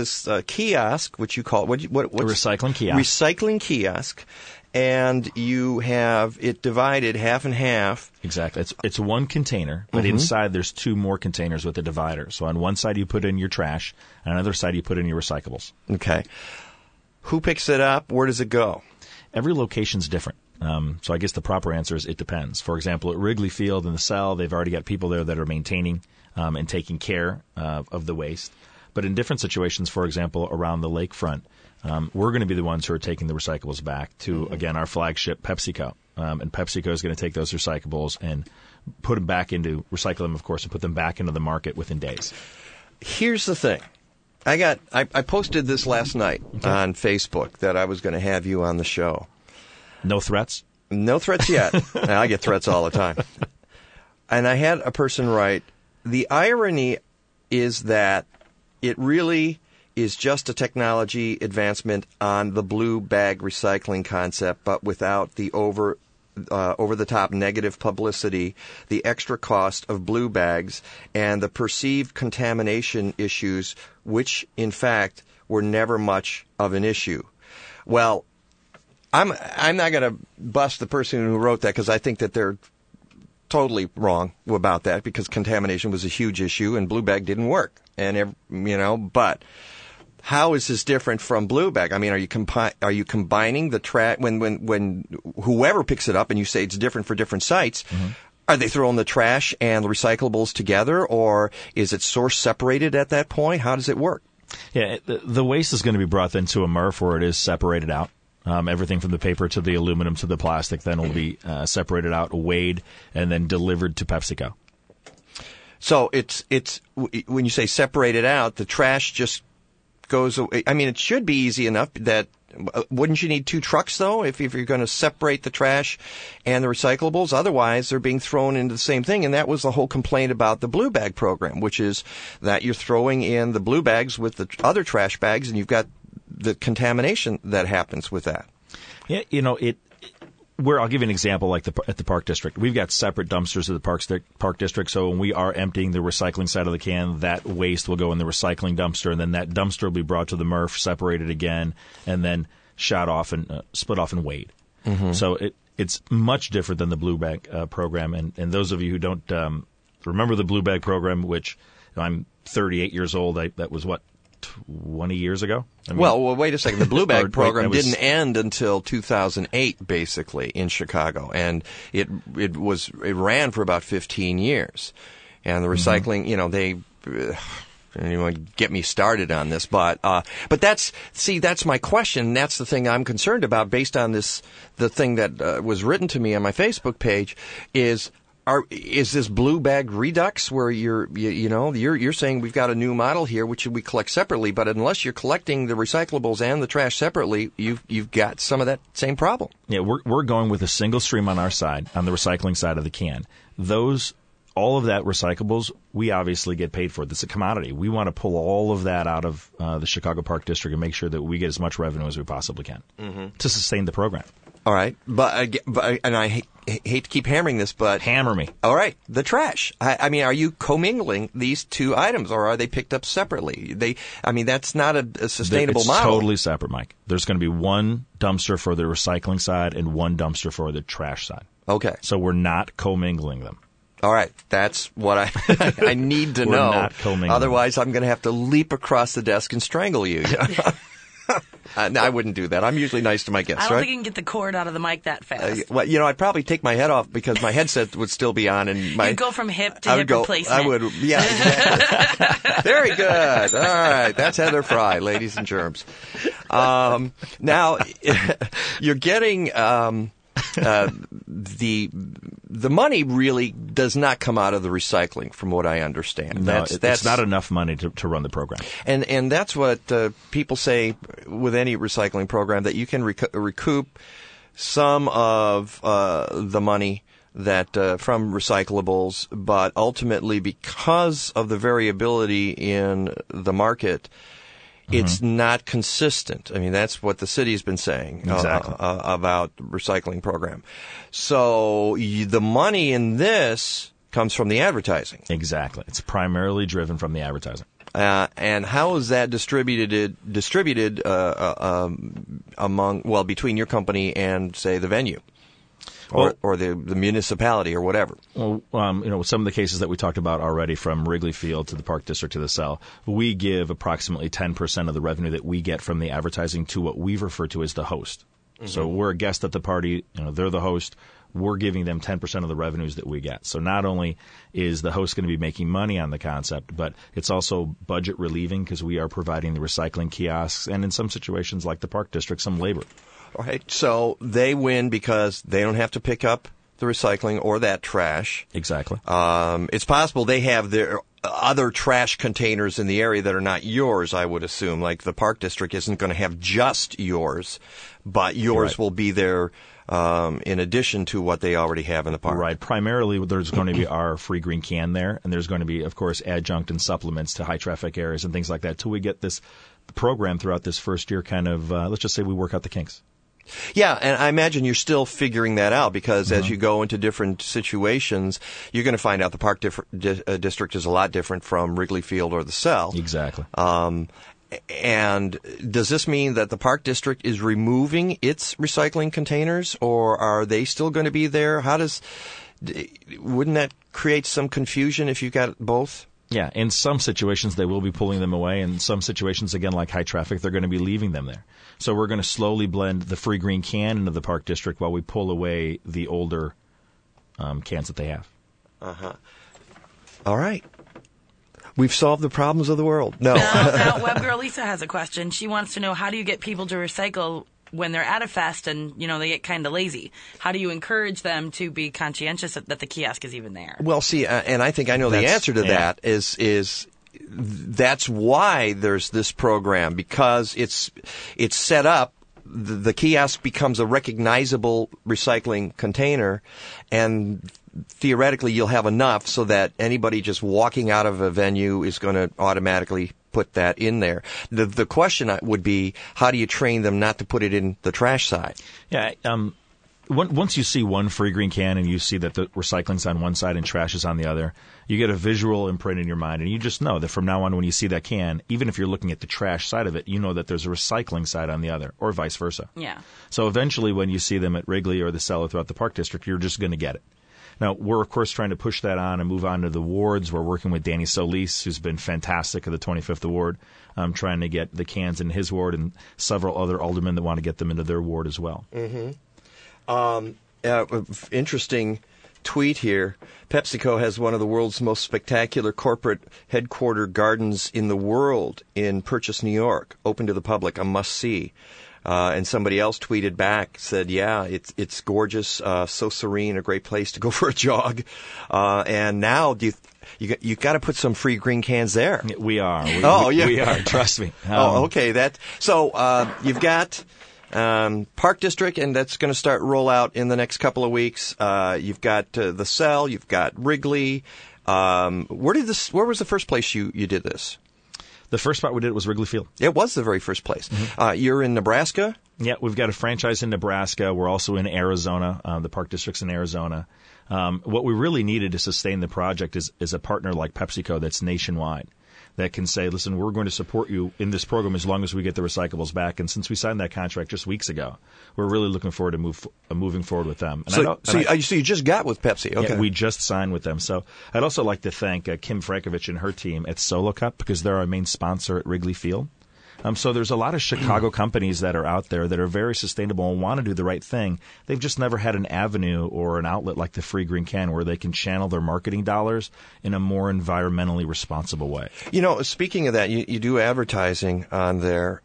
kiosk, which you call what's recycling kiosk. Recycling kiosk. And you have it divided half and half. Exactly. It's one container, but inside there's 2 more containers with a divider. So on one side you put in your trash, and on the other side you put in your recyclables. Okay. Who picks it up? Where does it go? Every location's different. So I guess the proper answer is it depends. For example, at Wrigley Field in the cell, they've already got people there that are maintaining and taking care of the waste. But in different situations, for example, around the lakefront, we're going to be the ones who are taking the recyclables back to, again, our flagship PepsiCo. And PepsiCo is going to take those recyclables and put them back into, recycle them, of course, and put them back into the market within days. Here's the thing. I posted this last night on Facebook that I was going to have you on the show. No threats? No threats yet. I get threats all the time. And I had a person write, the irony is that it really is just a technology advancement on the blue bag recycling concept, but without the over-the-top negative publicity, the extra cost of blue bags, and the perceived contamination issues, which, in fact, were never much of an issue. Well, I'm not going to bust the person who wrote that because I think that they're totally wrong about that because contamination was a huge issue and blue bag didn't work. And, but how is this different from blue bag? I mean, are you combining the trash when whoever picks it up and you say it's different for different sites? Mm-hmm. Are they throwing the trash and the recyclables together, or is it source separated at that point? How does it work? Yeah, the waste is going to be brought into a MRF where it is separated out. Everything from the paper to the aluminum to the plastic then will be separated out, weighed, and then delivered to PepsiCo. So it's when you say separated out, the trash just goes away. I mean, it should be easy enough that. Wouldn't you need 2 trucks, though, if you're going to separate the trash and the recyclables? Otherwise, they're being thrown into the same thing. And that was the whole complaint about the blue bag program, which is that you're throwing in the blue bags with the other trash bags, and you've got the contamination that happens with that. Yeah, I'll give you an example, like at the Park District. We've got separate dumpsters at the Park District, so when we are emptying the recycling side of the can, that waste will go in the recycling dumpster, and then that dumpster will be brought to the MRF, separated again, and then shot off and split off and weighed. Mm-hmm. So it's much different than the Blue Bag program, and those of you who don't remember the Blue Bag program, which I'm 38 years old, that was what? 20 years ago? I mean, well, wait a second. The Blue Bag program didn't end until 2008, basically, in Chicago, and it ran for about 15 years. And the recycling, they don't even get me started on this, but that's my question. That's the thing I'm concerned about, based on the thing that was written to me on my Facebook page, is this blue bag redux where you're saying we've got a new model here which we collect separately, but unless you're collecting the recyclables and the trash separately, you've got some of that same problem. Yeah, we're going with a single stream on our side, on the recycling side of the can. All of that recyclables, we obviously get paid for. It's a commodity. We want to pull all of that out of the Chicago Park District and make sure that we get as much revenue as we possibly can to sustain the program. All right, but I hate to keep hammering this, but hammer me. All right, the trash. I mean, are you commingling these 2 items, or are they picked up separately? That's not a sustainable model. It's totally separate, Mike. There's going to be 1 dumpster for the recycling side and 1 dumpster for the trash side. Okay, so we're not commingling them. All right, that's what I need to know. Not commingling. Otherwise, I'm going to have to leap across the desk and strangle you. I wouldn't do that. I'm usually nice to my guests, I don't think you can get the cord out of the mic that fast. I'd probably take my head off because my headset would still be on. And you'd go from hip to hip replacement. I would, yeah, exactly. Very good. All right, that's Heather Fry, ladies and germs. Now, you're getting... the money really does not come out of the recycling, from what I understand. No, it's not enough money to run the program. And that's what people say with any recycling program, that you can recoup some of the money that from recyclables, but ultimately, because of the variability in the market, it's not consistent. I mean, that's what the city's been saying about the recycling program. So the money in this comes from the advertising. Exactly. It's primarily driven from the advertising. And how is that distributed between your company and, say, the venue? Or the municipality or whatever. Well, some of the cases that we talked about already, from Wrigley Field to the Park District to the Cell, we give approximately 10% of the revenue that we get from the advertising to what we refer to as the host. Mm-hmm. So we're a guest at the party, they're the host. We're giving them 10% of the revenues that we get. So not only is the host going to be making money on the concept, but it's also budget relieving, because we are providing the recycling kiosks and, in some situations like the Park District, some labor. All right, so they win because they don't have to pick up the recycling or that trash. Exactly. It's possible they have their other trash containers in the area that are not yours, I would assume. Like the Park District isn't going to have just yours, but yours will be there in addition to what they already have in the park. Right. Primarily, there's going to be our free green can there, and there's going to be, of course, adjunct and supplements to high-traffic areas and things like that, till we get this program throughout this first year kind of, let's just say we work out the kinks. Yeah, and I imagine you're still figuring that out, because as you go into different situations, you're going to find out the Park District is a lot different from Wrigley Field or the Cell. Exactly. And does this mean that the Park District is removing its recycling containers, or are they still going to be there? Wouldn't that create some confusion if you've got both? Yeah, in some situations they will be pulling them away. In some situations, again, like high traffic, they're going to be leaving them there. So we're going to slowly blend the free green can into the Park District while we pull away the older cans that they have. Uh-huh. All right. We've solved the problems of the world. No. Now, Web Girl Lisa has a question. She wants to know, how do you get people to recycle when they're at a fest and, they get kind of lazy? How do you encourage them to be conscientious that the kiosk is even there? Well, see, and I think I know the answer to that is that's why there's this program, because it's set up. The kiosk becomes a recognizable recycling container, and theoretically you'll have enough so that anybody just walking out of a venue is going to automatically put that in there. The question would be, how do you train them not to put it in the trash side? Yeah. Once you see one free green can and you see that the recycling's on one side and trash is on the other, you get a visual imprint in your mind, and you just know that from now on when you see that can, even if you're looking at the trash side of it, you know that there's a recycling side on the other, or vice versa. Yeah. So eventually when you see them at Wrigley or the cellar throughout the Park District, you're just going to get it. Now, we're, of course, trying to push that on and move on to the wards. We're working with Danny Solis, who's been fantastic at the 25th Award, trying to get the cans in his ward, and several other aldermen that want to get them into their ward as well. Mm-hmm. Interesting tweet here. PepsiCo has one of the world's most spectacular corporate headquarter gardens in the world in Purchase, New York, open to the public, a must-see. And somebody else tweeted back, said, yeah, it's gorgeous, so serene, a great place to go for a jog. And now you got to put some free green cans there. We are. Yeah. We are. Trust me. Okay. So you've got Park District, and that's going to start roll out in the next couple of weeks. You've got the Cell. You've got Wrigley. Where was the first place you did this? The first spot we did was Wrigley Field. It was the very first place. Mm-hmm. You're in Nebraska? Yeah, we've got a franchise in Nebraska. We're also in Arizona. The Park District's in Arizona. What we really needed to sustain the project is a partner like PepsiCo that's nationwide, that can say, listen, we're going to support you in this program as long as we get the recyclables back. And since we signed that contract just weeks ago, we're really looking forward to moving forward with them. And so you just got with Pepsi. Okay. Yeah, we just signed with them. So I'd also like to thank Kim Frankovich and her team at Solo Cup, because they're our main sponsor at Wrigley Field. So there's a lot of Chicago companies that are out there that are very sustainable and want to do the right thing. They've just never had an avenue or an outlet like the Free Green Can where they can channel their marketing dollars in a more environmentally responsible way. Speaking of that, you do advertising on there.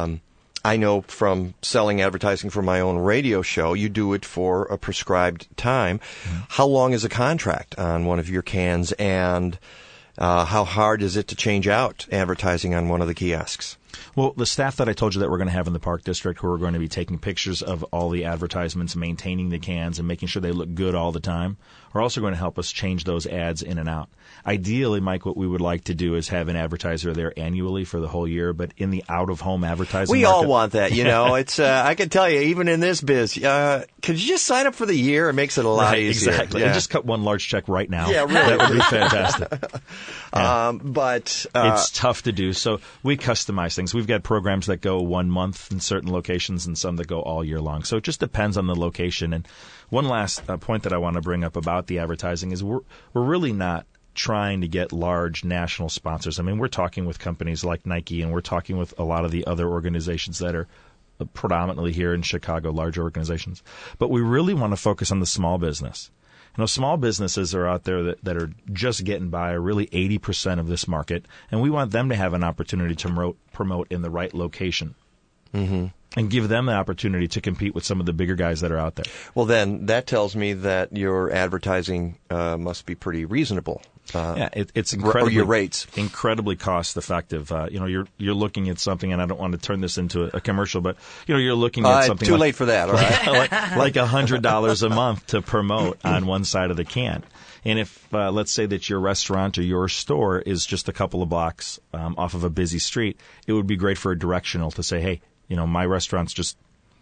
I know from selling advertising for my own radio show, you do it for a prescribed time. Mm-hmm. How long is a contract on one of your cans, and how hard is it to change out advertising on one of the kiosks? Well, the staff that I told you that we're going to have in the Park District, who are going to be taking pictures of all the advertisements, maintaining the cans, and making sure they look good all the time, are also going to help us change those ads in and out. Ideally, Mike, what we would like to do is have an advertiser there annually for the whole year, but in the out-of-home advertising we market, all want that, It's I can tell you, even in this biz, could you just sign up for the year? It makes it a lot easier. Exactly. Yeah. And just cut one large check right now. Yeah, really. That would be fantastic. Yeah. But it's tough to do, so we customize things. We've got programs that go 1 month in certain locations and some that go all year long. So it just depends on the location. And one last point that I want to bring up about the advertising is we're really not trying to get large national sponsors. I mean, we're talking with companies like Nike, and we're talking with a lot of the other organizations that are predominantly here in Chicago, large organizations. But we really want to focus on the small business. Small businesses are out there that are just getting by, are really 80% of this market, and we want them to have an opportunity to promote in the right location. Mm-hmm. And give them the opportunity to compete with some of the bigger guys that are out there. Well, then that tells me that your advertising must be pretty reasonable. It's incredibly, or your rates, incredibly cost effective. You're looking at something, and I don't want to turn this into a commercial, but you're looking at something. Too late for that. All right, like $100 a month to promote on one side of the can. And if let's say that your restaurant or your store is just a couple of blocks off of a busy street, it would be great for a directional to say, hey, my restaurant's just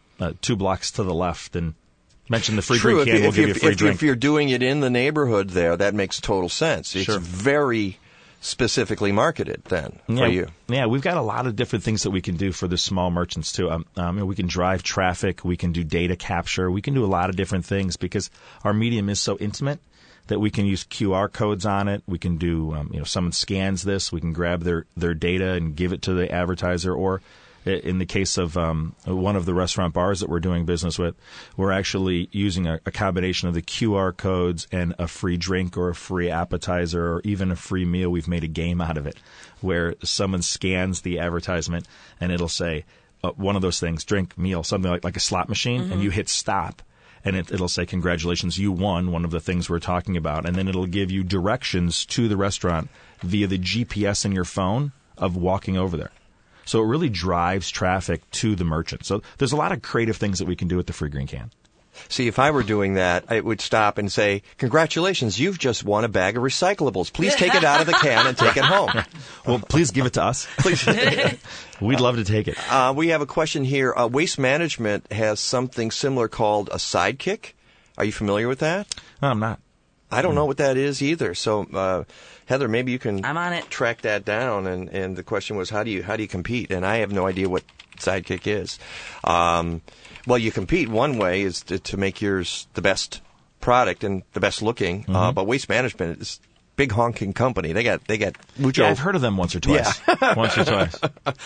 2 blocks to the left, and mention the free drink can, we'll give you a free drink. If you're doing it in the neighborhood there, that makes total sense. It's very specifically marketed then for you. Yeah, we've got a lot of different things that we can do for the small merchants too. We can drive traffic, we can do data capture, we can do a lot of different things because our medium is so intimate that we can use QR codes on it. We can do, someone scans this, we can grab their data and give it to the advertiser. Or in the case of one of the restaurant bars that we're doing business with, we're actually using a combination of the QR codes and a free drink or a free appetizer or even a free meal. We've made a game out of it where someone scans the advertisement and it'll say one of those things, drink, meal, something like a slot machine, and you hit stop. And it'll say, congratulations, you won one of the things we're talking about. And then it'll give you directions to the restaurant via the GPS in your phone of walking over there. So it really drives traffic to the merchant. So there's a lot of creative things that we can do with the Free Green Can. See, if I were doing that, I would stop and say, congratulations, you've just won a bag of recyclables. Please take it out of the can and take it home. Well, please give it to us. Please. We'd love to take it. We have a question here. Waste Management has something similar called a Sidekick. Are you familiar with that? No, I'm not. I don't know what that is either. So, Heather, maybe you can I'm on it. Track that down. And the question was, how do you compete? And I have no idea what Sidekick is. Well, you compete. One way is to make yours the best product and the best looking. But Waste Management is a big honking company. They got mucho. Yeah, I've heard of them once or twice. Yeah. Once or twice.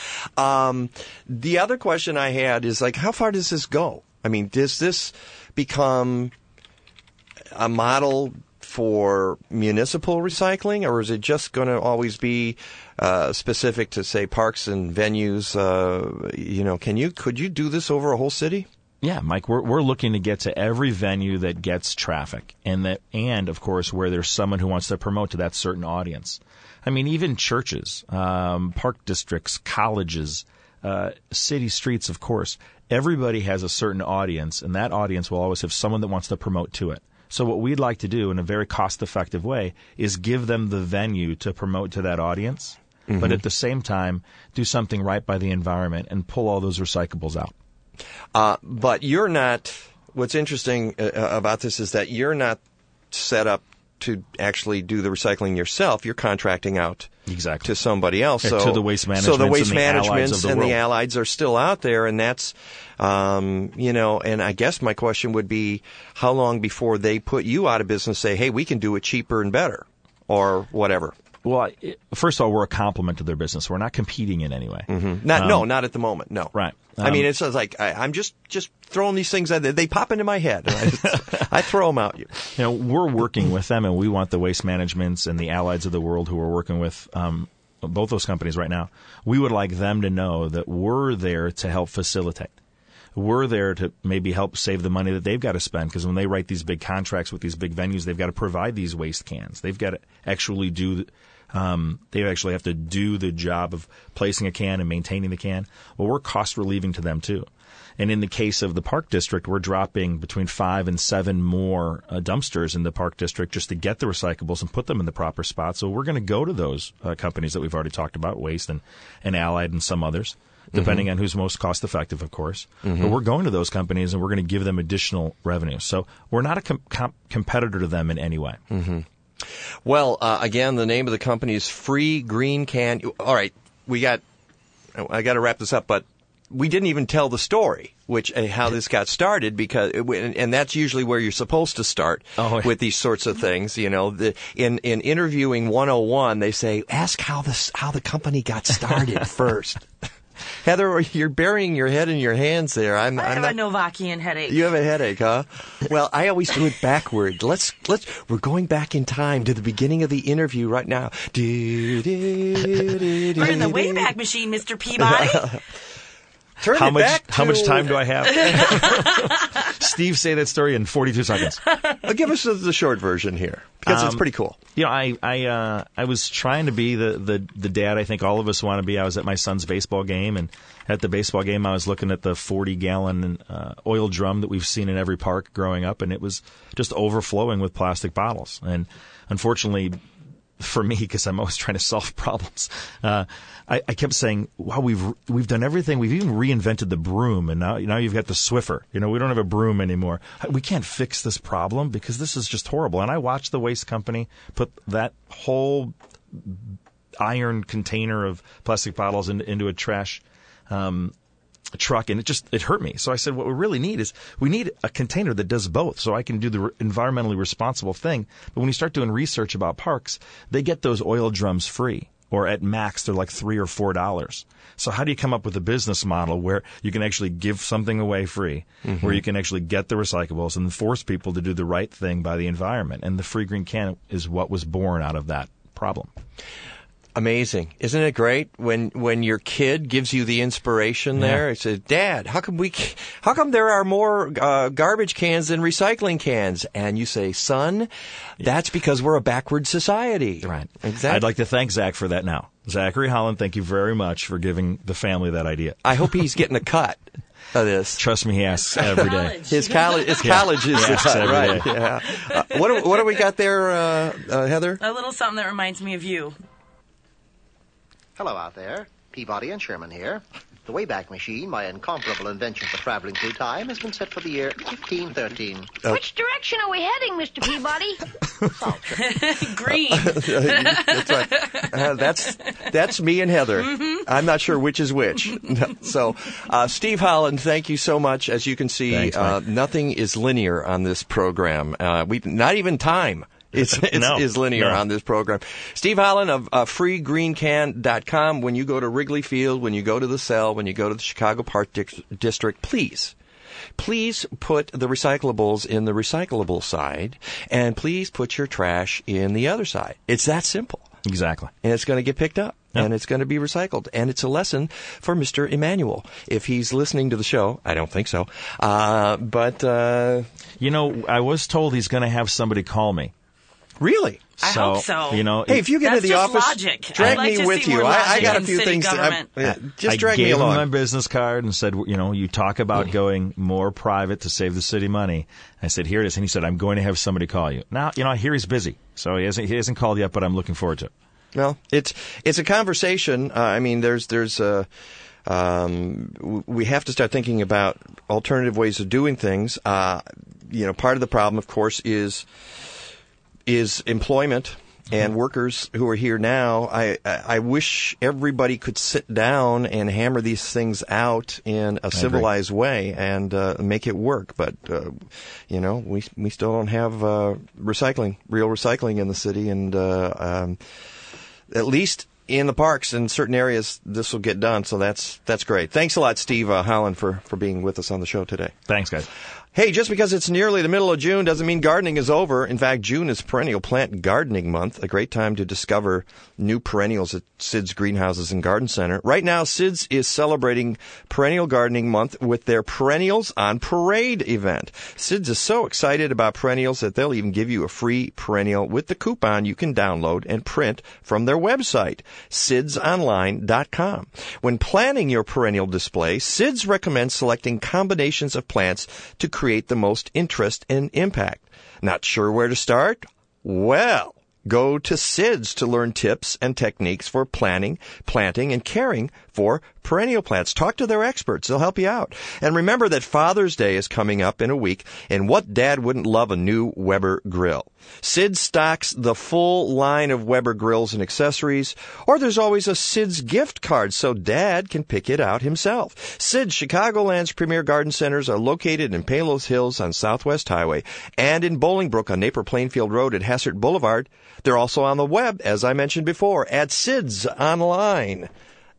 The other question I had is how far does this go? I mean, does this become a model for municipal recycling, or is it just going to always be specific to, say, parks and venues? Could you do this over a whole city? Yeah, Mike, we're looking to get to every venue that gets traffic, and of course where there's someone who wants to promote to that certain audience. I mean, even churches, park districts, colleges, city streets, of course. Everybody has a certain audience, and that audience will always have someone that wants to promote to it. So what we'd like to do in a very cost-effective way is give them the venue to promote to that audience, but at the same time do something right by the environment and pull all those recyclables out. But you're not – what's interesting about this is that you're not set up to actually do the recycling yourself. You're contracting out to somebody else. So, to the waste management. So the waste management and the world. allies are still out there, and that's and I guess my question would be, how long before they put you out of business, say, hey, we can do it cheaper and better, or whatever? Well, first of all, we're a complement to their business. We're not competing in any way. Not at the moment. No. Right. I mean, it's like I'm just throwing these things out there. They pop into my head, and I throw them out. We're working with them, and we want the waste managements and the allies of the world who are working with both those companies right now. We would like them to know that we're there to help facilitate. We're there to maybe help save the money that they've got to spend, because when they write these big contracts with these big venues, they've got to provide these waste cans. They've got to actually have to do the job of placing a can and maintaining the can. Well, we're cost relieving to them too. And in the case of the Park District, we're dropping between 5 and 7 more dumpsters in the Park District just to get the recyclables and put them in the proper spot. So we're going to go to those companies that we've already talked about, Waste and Allied and some others, depending on who's most cost effective, of course. But we're going to those companies and we're going to give them additional revenue. So we're not a competitor to them in any way. Well, again, the name of the company is Free Green Can. All right, I got to wrap this up, but we didn't even tell the story, how this got started, and that's usually where you're supposed to start with these sorts of things. In interviewing 101, they say, ask how the company got started first. Heather, you're burying your head in your hands there. I have a Novakian headache. You have a headache, huh? Well, I always do it backward. We're going back in time to the beginning of the interview right now. We're in the Wayback Machine, Mr. Peabody. How much time do I have? Steve, say that story in 42 seconds. Give us the short version here, because it's pretty cool. I was trying to be the dad I think all of us want to be. I was at my son's baseball game, and at the baseball game I was looking at the 40-gallon oil drum that we've seen in every park growing up, and it was just overflowing with plastic bottles. And unfortunately, for me, because I'm always trying to solve problems, I kept saying, wow, we've done everything. We've even reinvented the broom, and now you've got the Swiffer. We don't have a broom anymore. We can't fix this problem because this is just horrible. And I watched the waste company put that whole iron container of plastic bottles into a trash truck, and it hurt me. So I said, what we really need is we need a container that does both, so I can do the environmentally responsible thing. But when you start doing research about parks, they get those oil drums free, or at max they're like $3 or $4. So how do you come up with a business model where you can actually give something away free, where you can actually get the recyclables and force people to do the right thing by the environment? And the Free Green Can is what was born out of that problem. Amazing. Isn't it great when your kid gives you the inspiration there? It says, Dad, how come there are more garbage cans than recycling cans? And you say, son, that's because we're a backward society. Right. Exactly. I'd like to thank Zach for that now. Zachary Holland, thank you very much for giving the family that idea. I hope he's getting a cut of this. Trust me, he asks every day. His college is the cut, right? Yeah. What do we got there, Heather? A little something that reminds me of you. Hello out there. Peabody and Sherman here. The Wayback Machine, my incomparable invention for traveling through time, has been set for the year 1513. Which direction are we heading, Mr. Peabody? Green. That's right. That's me and Heather. I'm not sure which is which. So, Steve Holland, thank you so much. As you can see, nothing is linear on this program. Not even time. Is linear on this program. Steve Holland of freegreencan.com. When you go to Wrigley Field, when you go to the Cell, when you go to the Chicago Park District, please put the recyclables in the recyclable side, and please put your trash in the other side. It's that simple. Exactly. And it's going to get picked up, and it's going to be recycled. And it's a lesson for Mr. Emmanuel. If he's listening to the show, I don't think so. But I was told he's going to have somebody call me. Really? I hope so. Hey, if you get to the office, logic. drag me with you. I got a few things. Just drag me along. I gave him my business card and said, you talk about going more private to save the city money. I said, here it is. And he said, I'm going to have somebody call you. Now, I hear he's busy, so he hasn't called yet, but I'm looking forward to it. Well, it's a conversation. We have to start thinking about alternative ways of doing things. Part of the problem, of course, is employment and workers who are here now. I wish everybody could sit down and hammer these things out in a civilized way and make it work. But we still don't have real recycling in the city, and at least in the parks in certain areas, this will get done. So that's great. Thanks a lot, Steve Holland, for being with us on the show today. Thanks, guys. Hey, just because it's nearly the middle of June doesn't mean gardening is over. In fact, June is Perennial Plant Gardening Month, a great time to discover new perennials at Sid's Greenhouses and Garden Center. Right now, Sid's is celebrating Perennial Gardening Month with their Perennials on Parade event. Sid's is so excited about perennials that they'll even give you a free perennial with the coupon you can download and print from their website, sidsonline.com. When planning your perennial display, Sid's recommends selecting combinations of plants to create the most interest and impact. Not sure where to start? Well, go to Sid's to learn tips and techniques for planting, and caring for perennial plants. Talk to their experts. They'll help you out. And remember that Father's Day is coming up in a week, and what dad wouldn't love a new Weber grill? Sid's stocks the full line of Weber grills and accessories, or there's always a Sid's gift card so dad can pick it out himself. Sid's, Chicagoland's premier garden centers, are located in Palos Hills on Southwest Highway and in Bolingbrook on Napier Plainfield Road at Hassert Boulevard. They're also on the web, as I mentioned before, at sidsonline.com.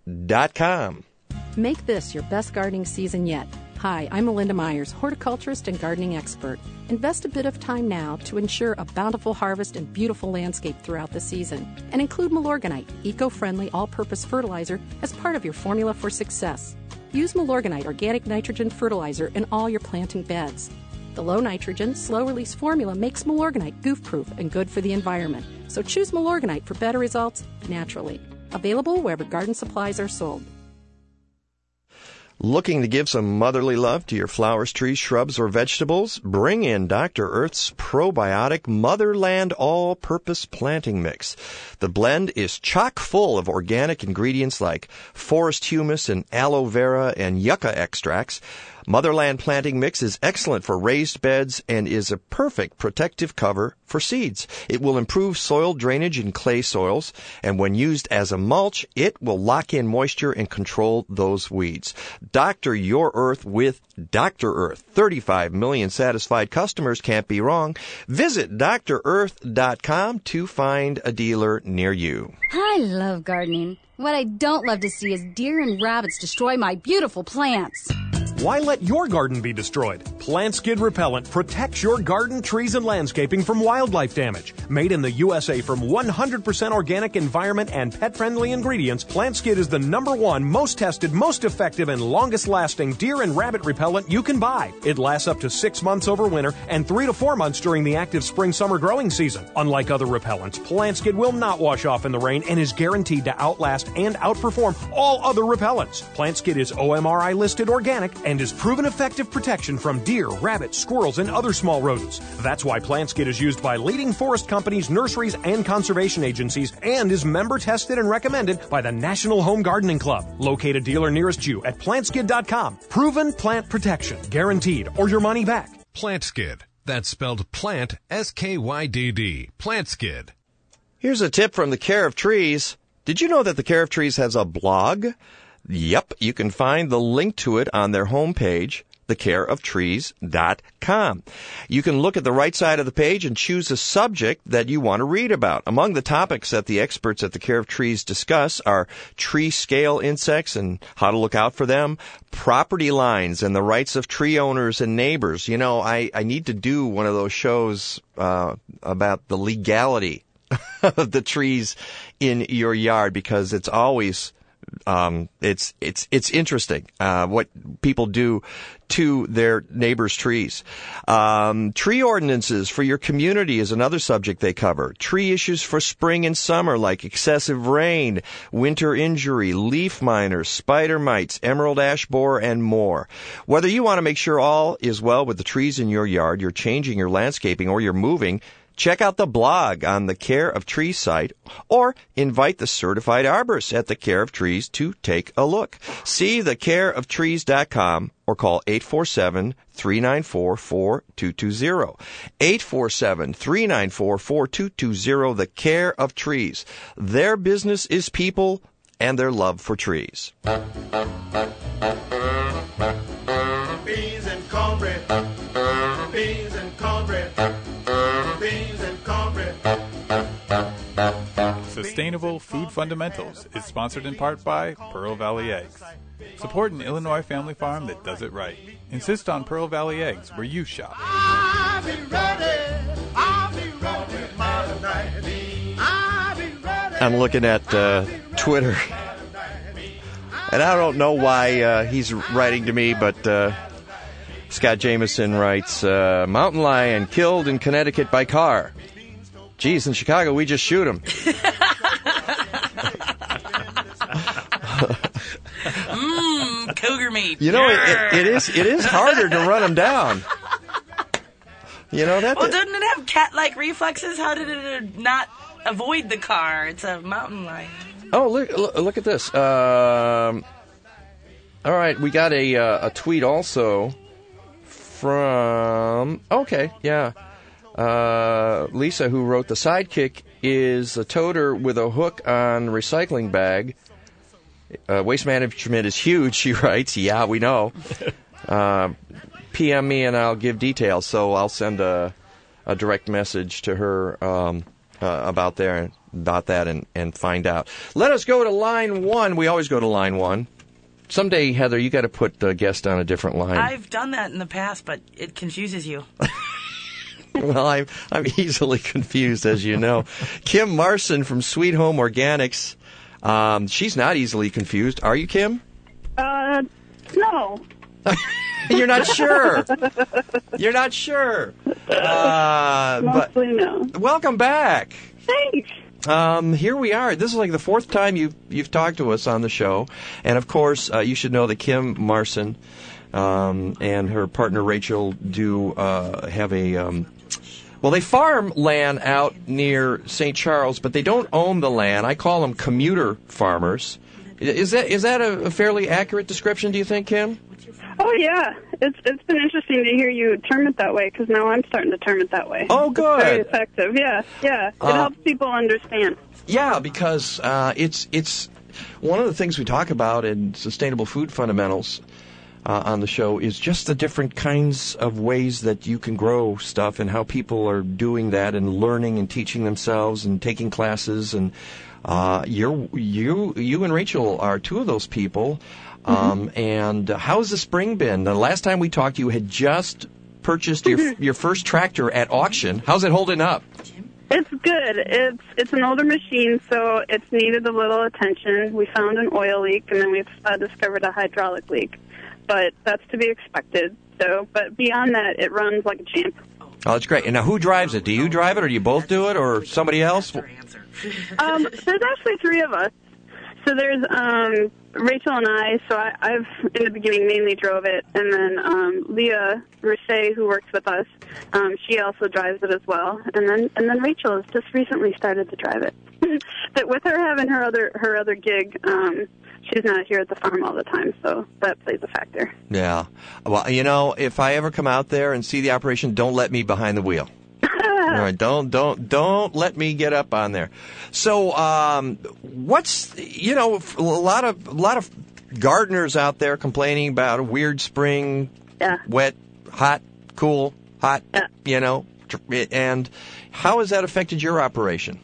Make this your best gardening season yet. Hi, I'm Melinda Myers, horticulturist and gardening expert. Invest a bit of time now to ensure a bountiful harvest and beautiful landscape throughout the season. And include Milorganite, eco-friendly all-purpose fertilizer, as part of your formula for success. Use Milorganite organic nitrogen fertilizer in all your planting beds. The low-nitrogen, slow-release formula makes Milorganite goof-proof and good for the environment. So choose Milorganite for better results naturally. Available wherever garden supplies are sold. Looking to give some motherly love to your flowers, trees, shrubs, or vegetables? Bring in Dr. Earth's probiotic Motherland All-Purpose Planting Mix. The blend is chock full of organic ingredients like forest humus and aloe vera and yucca extracts. Motherland Planting Mix is excellent for raised beds and is a perfect protective cover for seeds. It will improve soil drainage in clay soils, and when used as a mulch, it will lock in moisture and control those weeds. Doctor your earth with Dr. Earth. 35 million satisfied customers, can't be wrong. Visit drearth.com to find a dealer near you. I love gardening. What I don't love to see is deer and rabbits destroy my beautiful plants. Why let your garden be destroyed? Plant Skid Repellent protects your garden, trees, and landscaping from wildlife damage. Made in the USA from 100% organic environment and pet-friendly ingredients, Plant Skid is the #1 most tested, most effective, and longest-lasting deer and rabbit repellent you can buy. It lasts up to 6 months over winter and 3 to 4 months during the active spring-summer growing season. Unlike other repellents, Plant Skid will not wash off in the rain and is guaranteed to outlast and outperform all other repellents. Plant Skid is OMRI listed organic and is proven effective protection from deer, rabbits, squirrels, and other small rodents. That's why Plant Skid is used by leading forest companies, nurseries, and conservation agencies, and is member tested and recommended by the National Home Gardening Club. Locate a dealer nearest you at plantskid.com. Proven plant protection, guaranteed, or your money back. Plant Skid. That's spelled plant, S-K-Y-D-D. Plant Skid. Here's a tip from the Care of Trees. Did you know that the Care of Trees has a blog? Yep, you can find the link to it on their homepage, thecareoftrees.com. You can look at the right side of the page and choose a subject that you want to read about. Among the topics that the experts at the Care of Trees discuss are tree scale insects and how to look out for them, property lines and the rights of tree owners and neighbors. You know, I need to do one of those shows about the legality of the trees in your yard, because it's always it's interesting what people do to their neighbors' trees. Tree ordinances for your community is another subject they cover. Tree issues for spring and summer like excessive rain, winter injury, leaf miners, spider mites, emerald ash borer, and more. Whether you want to make sure all is well with the trees in your yard, you're changing your landscaping, or you're moving, check out the blog on the Care of Trees site, or invite the certified arborist at the Care of Trees to take a look. See thecareoftrees.com or call 847-394-4220. 847-394-4220, the Care of Trees. Their business is people and their love for trees. Beans and cornbread. Beans and cornbread. Beans and cornbread. Sustainable Food Fundamentals is sponsored in part by Pearl Valley Eggs. Support an Illinois family farm that does it right. Insist on Pearl Valley Eggs where you shop. I'll be ready. I'll be ready tomorrow night. I'll be ready. I'm looking at Twitter, and I don't know why he's writing to me, but Scott Jameson writes, mountain lion killed in Connecticut by car. Geez, in Chicago, we just shoot him. Cougar meat. You know, it is harder to run them down. You know that? Well, doesn't it have cat-like reflexes? How did it not avoid the car? It's a mountain lion. Oh, look at this. All right, we got a tweet also from... Okay, yeah. Lisa, who wrote, the sidekick is a toter with a hook on recycling bag. Waste management is huge, she writes. Yeah, we know. PM me and I'll give details, so I'll send a direct message to her about that and find out. Let us go to line 1. We always go to line 1. Someday, Heather, you got to put the guest on a different line. I've done that in the past, but it confuses you. Well, I'm easily confused, as you know. Kim Marson from Sweet Home Organics. She's not easily confused. Are you, Kim? No. You're not sure. You're not sure. Mostly no. Welcome back. Thanks. Here we are. This is like the 4th time you've talked to us on the show, and of course, you should know that Kim Marson and her partner Rachel do have a. Well, they farm land out near St. Charles, but they don't own the land. I call them commuter farmers. Is that a fairly accurate description, do you think, Kim? Oh, yeah. It's been interesting to hear you term it that way, because now I'm starting to term it that way. Oh, good. It's very effective. Yeah. It helps people understand. Yeah, because it's one of the things we talk about in Sustainable Food Fundamentals on the show is just the different kinds of ways that you can grow stuff and how people are doing that and learning and teaching themselves and taking classes. And you and Rachel are two of those people. And how's the spring been? The last time we talked, you had just purchased your first tractor at auction. How's it holding up? It's good. It's an older machine, so it's needed a little attention. We found an oil leak, and then we've discovered a hydraulic leak. But that's to be expected. But beyond that, it runs like a champ. Oh, that's great. And now who drives it? Do you drive it, or do you both do it, or somebody else? There's actually three of us. So there's Rachel and I. So I've in the beginning mainly drove it, and then Leah Rousset, who works with us, she also drives it as well. And then Rachel has just recently started to drive it. But with her having her other gig, she's not here at the farm all the time, so that plays a factor. Yeah. Well, if I ever come out there and see the operation, don't let me behind the wheel. All right, don't let me get up on there. So, what's a lot of gardeners out there complaining about a weird spring, wet, hot, cool, hot, and how has that affected your operation?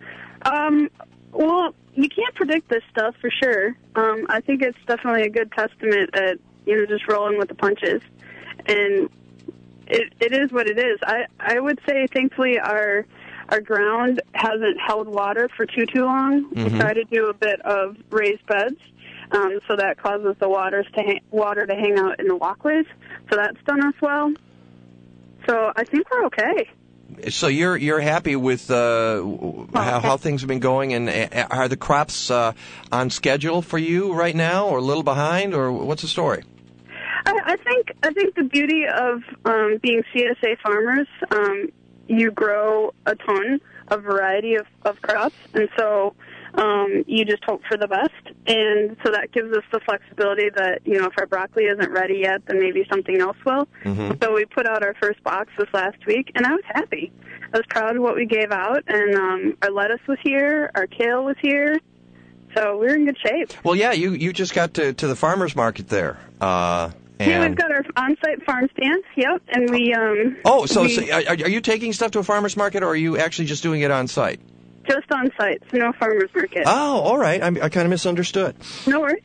Well, you can't predict this stuff for sure. I think it's definitely a good testament at just rolling with the punches, and it is what it is. I would say, thankfully, our ground hasn't held water for too long. Mm-hmm. We try to do a bit of raised beds, so that causes the water to hang out in the walkways. So that's done us well. So I think we're okay. So you're happy with how things have been going, and are the crops on schedule for you right now, or a little behind, or what's the story? I think the beauty of being CSA farmers, you grow a ton of variety of crops, and so you just hope for the best. And so that gives us the flexibility that, if our broccoli isn't ready yet, then maybe something else will. Mm-hmm. So we put out our first box this last week, and I was happy. I was proud of what we gave out, and our lettuce was here, our kale was here. So we're in good shape. Well, yeah, you just got to the farmer's market there. Yeah, we've got our on-site farm stands, yep, and we... So are you taking stuff to a farmer's market, or are you actually just doing it on-site? Just on-site, so no farmer's market. Oh, all right. I kind of misunderstood. No worries.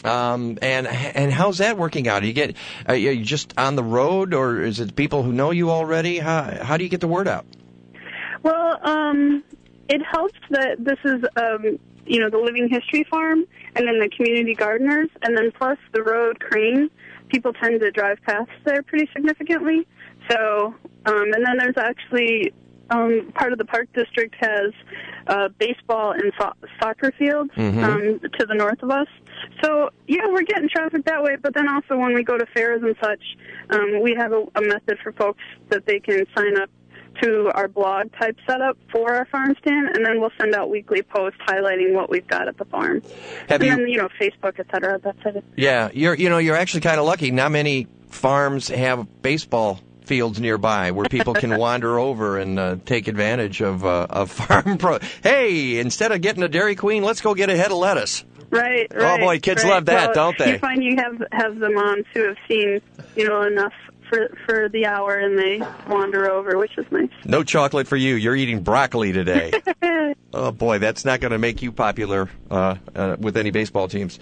And how's that working out? Are you just on the road, or is it people who know you already? How do you get the word out? Well, it helps that this is... the Living History Farm, and then the community gardeners, and then plus the road crane. People tend to drive past there pretty significantly. So, and then there's actually part of the park district has baseball and soccer fields to the north of us. So, yeah, we're getting traffic that way. But then also when we go to fairs and such, we have a method for folks that they can sign up to our blog type setup for our farm stand, and then we'll send out weekly posts highlighting what we've got at the farm. Then, Facebook, et cetera. That's it. Yeah, you're actually kind of lucky. Not many farms have baseball fields nearby where people can wander over and take advantage of farm pro. Hey, instead of getting a Dairy Queen, let's go get a head of lettuce. Right. Oh boy, kids love that, don't they? You find you have the moms who have seen enough for the hour, and they wander over, which is nice. No chocolate for you. You're eating broccoli today. Oh, boy, that's not going to make you popular with any baseball teams.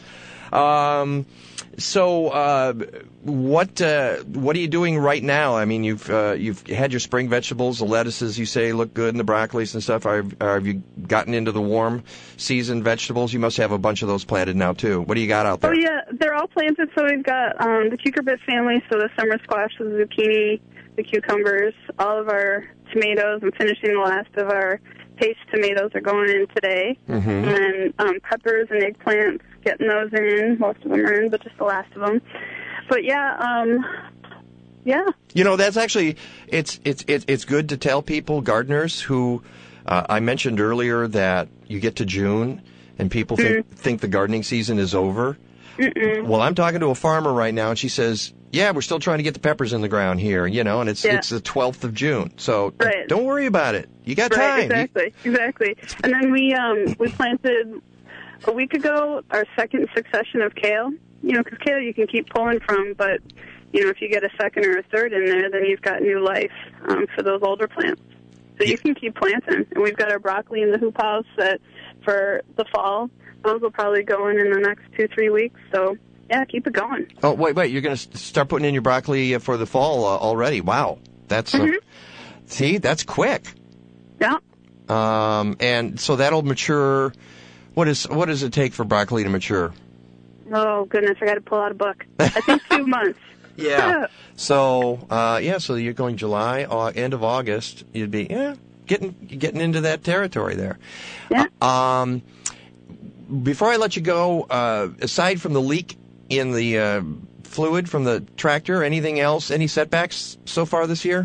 So, what are you doing right now? I mean, you've had your spring vegetables, the lettuces you say look good, and the broccolis and stuff. Have you gotten into the warm season vegetables? You must have a bunch of those planted now too. What do you got out there? Oh yeah, they're all planted. So we've got the cucurbit family, so the summer squash, the zucchini, the cucumbers, all of our tomatoes. I'm finishing the last of our paste tomatoes are going in today. Mm-hmm. And then peppers and eggplants, getting those in. Most of them are in, but just the last of them. But yeah. That's actually, it's good to tell people, gardeners who, I mentioned earlier that you get to June and people think the gardening season is over. Mm-mm. Well, I'm talking to a farmer right now, and she says Yeah, we're still trying to get the peppers in the ground here, and it's the 12th of June. So don't worry about it. You got time. Exactly. And then we planted a week ago our second succession of kale. Because kale you can keep pulling from, but if you get a second or a third in there, then you've got new life for those older plants. So you can keep planting. And we've got our broccoli in the hoop house set for the fall. Those will probably go in the next 2-3 weeks. So. Yeah, keep it going. Oh, wait, you're going to start putting in your broccoli for the fall already. Wow. That's, see, that's quick. Yeah. And so that'll mature. What does it take for broccoli to mature? Oh, goodness, I got to pull out a book. I think 2 months. Yeah. So, so you're going July, end of August. You'd be, getting into that territory there. Yeah. Before I let you go, aside from the leak in the fluid from the tractor, anything else, any setbacks so far this year?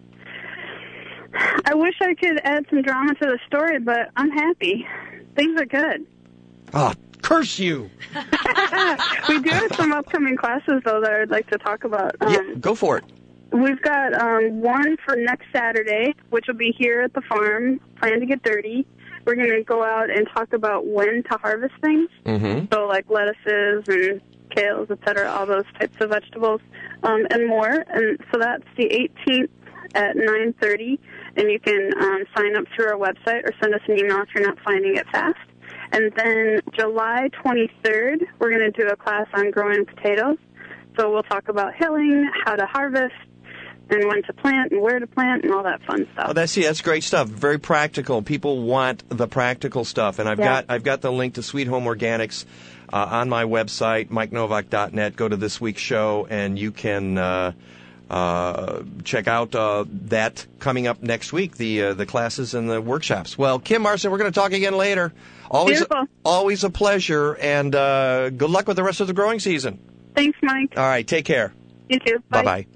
I wish I could add some drama to the story, but I'm happy. Things are good. Oh, curse you! We do have some upcoming classes, though, that I'd like to talk about. Go for it. We've got one for next Saturday, which will be here at the farm, Plan to Get Dirty. We're going to go out and talk about when to harvest things. Mm-hmm. So like lettuces and kales, et cetera, all those types of vegetables, and more. And so that's the 18th at 9:30, and you can sign up through our website or send us an email if you're not finding it fast. And then July 23rd, we're going to do a class on growing potatoes. So we'll talk about hilling, how to harvest, and when to plant and where to plant and all that fun stuff. Oh, that's great stuff. Very practical. People want the practical stuff, and I've got the link to Sweet Home Organics on my website, MikeNovak.net. Go to this week's show, and you can check out that coming up next week. The classes and the workshops. Well, Kim Marson, we're going to talk again later. Always a pleasure, and good luck with the rest of the growing season. Thanks, Mike. All right, take care. You too. Bye. Bye-bye.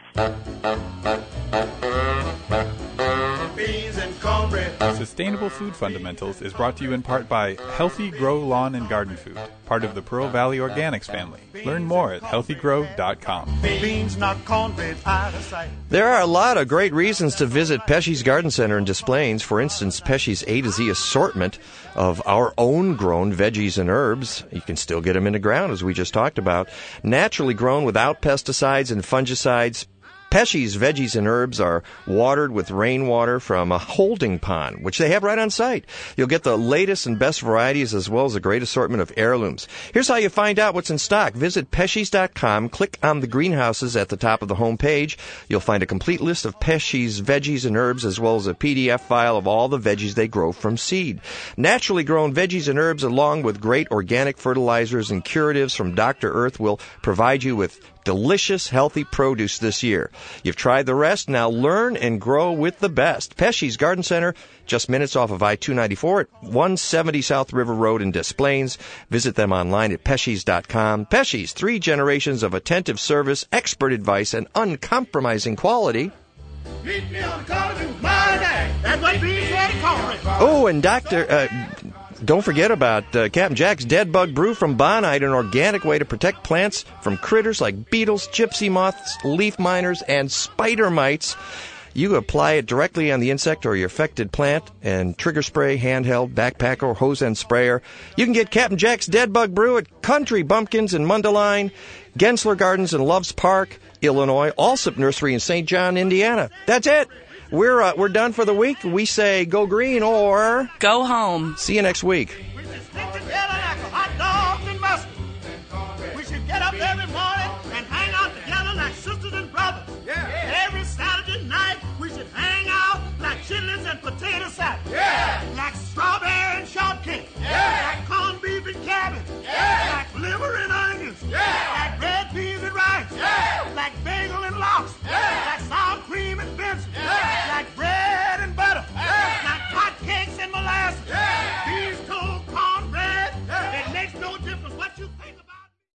Beans and cornbread. Sustainable Food Fundamentals is brought to you in part by Healthy Grow Lawn and Garden Food, part of the Pearl Valley Organics family. Learn more at healthygrow.com. Beans, not cornbread, out of sight. There are a lot of great reasons to visit Pesce's Garden Center in Des Plaines. For instance, Pesce's A to Z assortment of our own grown veggies and herbs. You can still get them in the ground, as we just talked about. Naturally grown without pesticides and fungicides. Pesce's veggies and herbs are watered with rainwater from a holding pond, which they have right on site. You'll get the latest and best varieties as well as a great assortment of heirlooms. Here's how you find out what's in stock. Visit Pesce's.com, click on the greenhouses at the top of the home page. You'll find a complete list of Pesce's veggies and herbs as well as a PDF file of all the veggies they grow from seed. Naturally grown veggies and herbs along with great organic fertilizers and curatives from Dr. Earth will provide you with delicious, healthy produce this year. You've tried the rest. Now learn and grow with the best. Pesce's Garden Center, just minutes off of I-294 at 170 South River Road in Des Plaines. Visit them online at Pesce's.com. Pesce's, 3 generations of attentive service, expert advice, and uncompromising quality. Meet me on the corner of my day. That's what beans and cornbread. Oh, and don't forget about Captain Jack's Dead Bug Brew from Bonite, an organic way to protect plants from critters like beetles, gypsy moths, leaf miners, and spider mites. You apply it directly on the insect or your affected plant, and trigger spray, handheld, backpack, or hose end sprayer. You can get Captain Jack's Dead Bug Brew at Country Bumpkins in Mundelein, Gensler Gardens in Loves Park, Illinois, Alsop Nursery in St. John, Indiana. That's it. We're done for the week. We say go green or go home. See you next week.